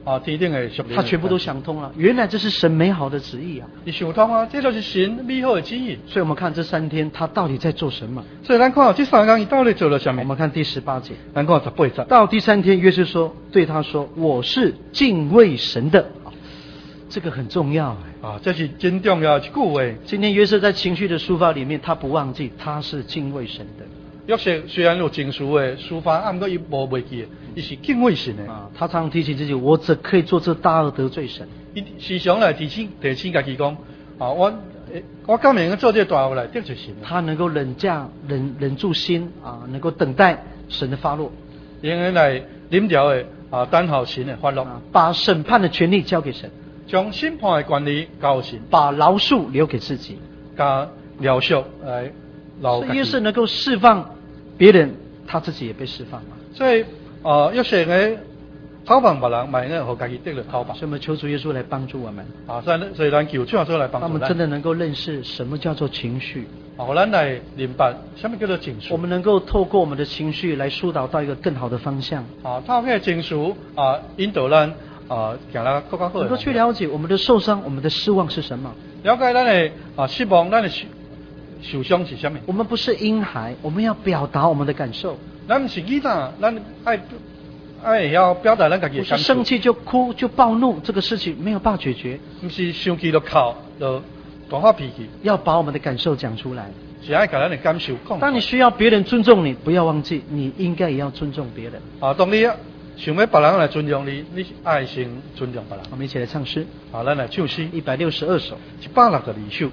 啊天顶的属灵。 他全部都想通了，原来这是神美好的旨意啊！ 你想通啊，这就是神美好的旨意。 所以我们看这三天他到底在做什么？ 所以咱看这三天，伊到底做了什么？ 我们看第十八节， 咱看十八节。 到第三天，约瑟说对他说：“我是敬畏神的。”这个很重要哎。 啊，这是真重要一句话。 今天约瑟在情绪的抒发里面，他不忘记他是敬畏神的。 约瑟虽然有情绪的抒发，按过伊无袂记，伊是敬畏神的。 啊，他常提醒自己：我怎可以做这大恶得罪神？ 伊时常来提醒提醒家己讲：啊，我我敢能够做这大恶来得罪神。 他能够忍驾忍忍住心啊，能够等待神的发落， 因为来忍调的啊，等候神的发落， 啊，把审判的权利交给神。 将审判的管理交神， 把饶恕留给自己， 加饶恕来饶家己。 约瑟能够释放别人，他自己也被释放了。 所以啊，约瑟的讨帮别人，买呢和家己得了讨帮。 所以我们求主耶稣来帮助我们啊，所以所以咱求主耶稣来帮助咱。 我们真的能够认识什么叫做情绪。 啊，我咱来明白什么叫做情绪。 我们能够透过我们的情绪来疏导到一个更好的方向。 啊，透过情绪啊，引导咱。啊，行了，更加好。 能够去了解我们的受伤、我们的失望是什么？ 了解咱的啊失望，咱的受受伤是什么？ 我们不是婴孩，我们要表达我们的感受。 咱不是囡仔，咱爱爱要表达咱自己的感受。 不是生气就哭就暴怒，这个事情没有办法解决。 不是生气就哭就大发脾气。 要把我们的感受讲出来。 是爱把咱的感受讲。 当你需要别人尊重你，不要忘记，你应该也要尊重别人。 啊，当你想要别人来尊重你，你爱先尊重别人。 我们一起来唱诗。 好，咱来唱诗一百六十二首， 一百六十二首。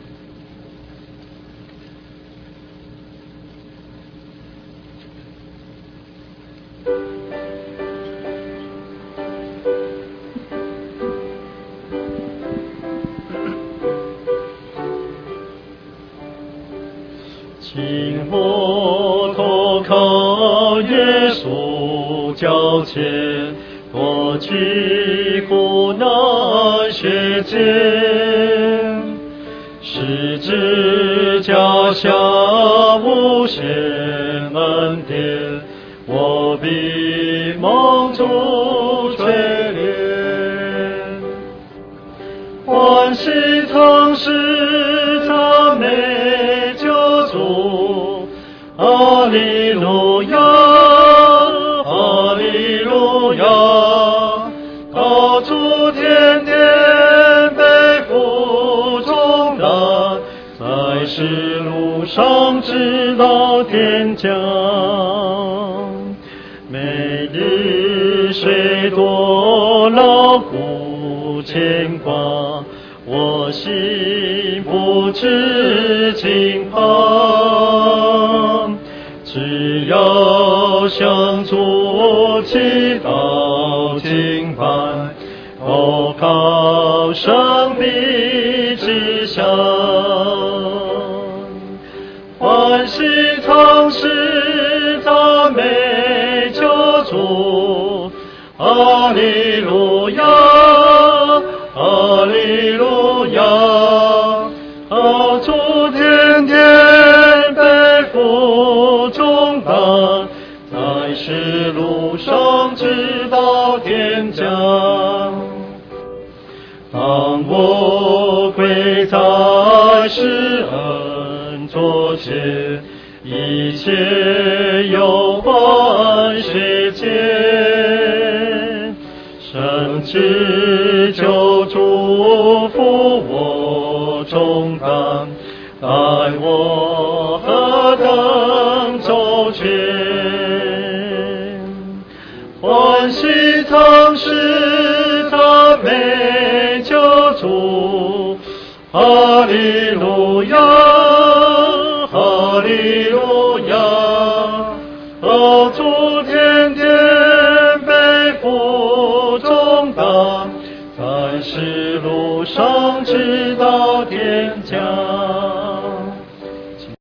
请我投靠耶稣脚前，脱去苦难世间，十字架下无限恩典，我必蒙主垂怜，欢喜曾是赞美救主，哈利路亚，哈利路亚，靠主天天背负重担，在世路上直到天降。每日虽多劳苦牵挂，我心不知惊怕，只要向主祈祷敬拜，投靠生命之乡，欢喜常是赞美救主，哈利路亚，哈利路亚，靠主天天背负重担，在世路上直到天降。当我跪在施恩座前，一切有关世间，甚至就祝福我重担，待我何等周全，欢喜常是赞美救主，哈利路亚，哈利路亚，靠主天天背负重担，在世路上直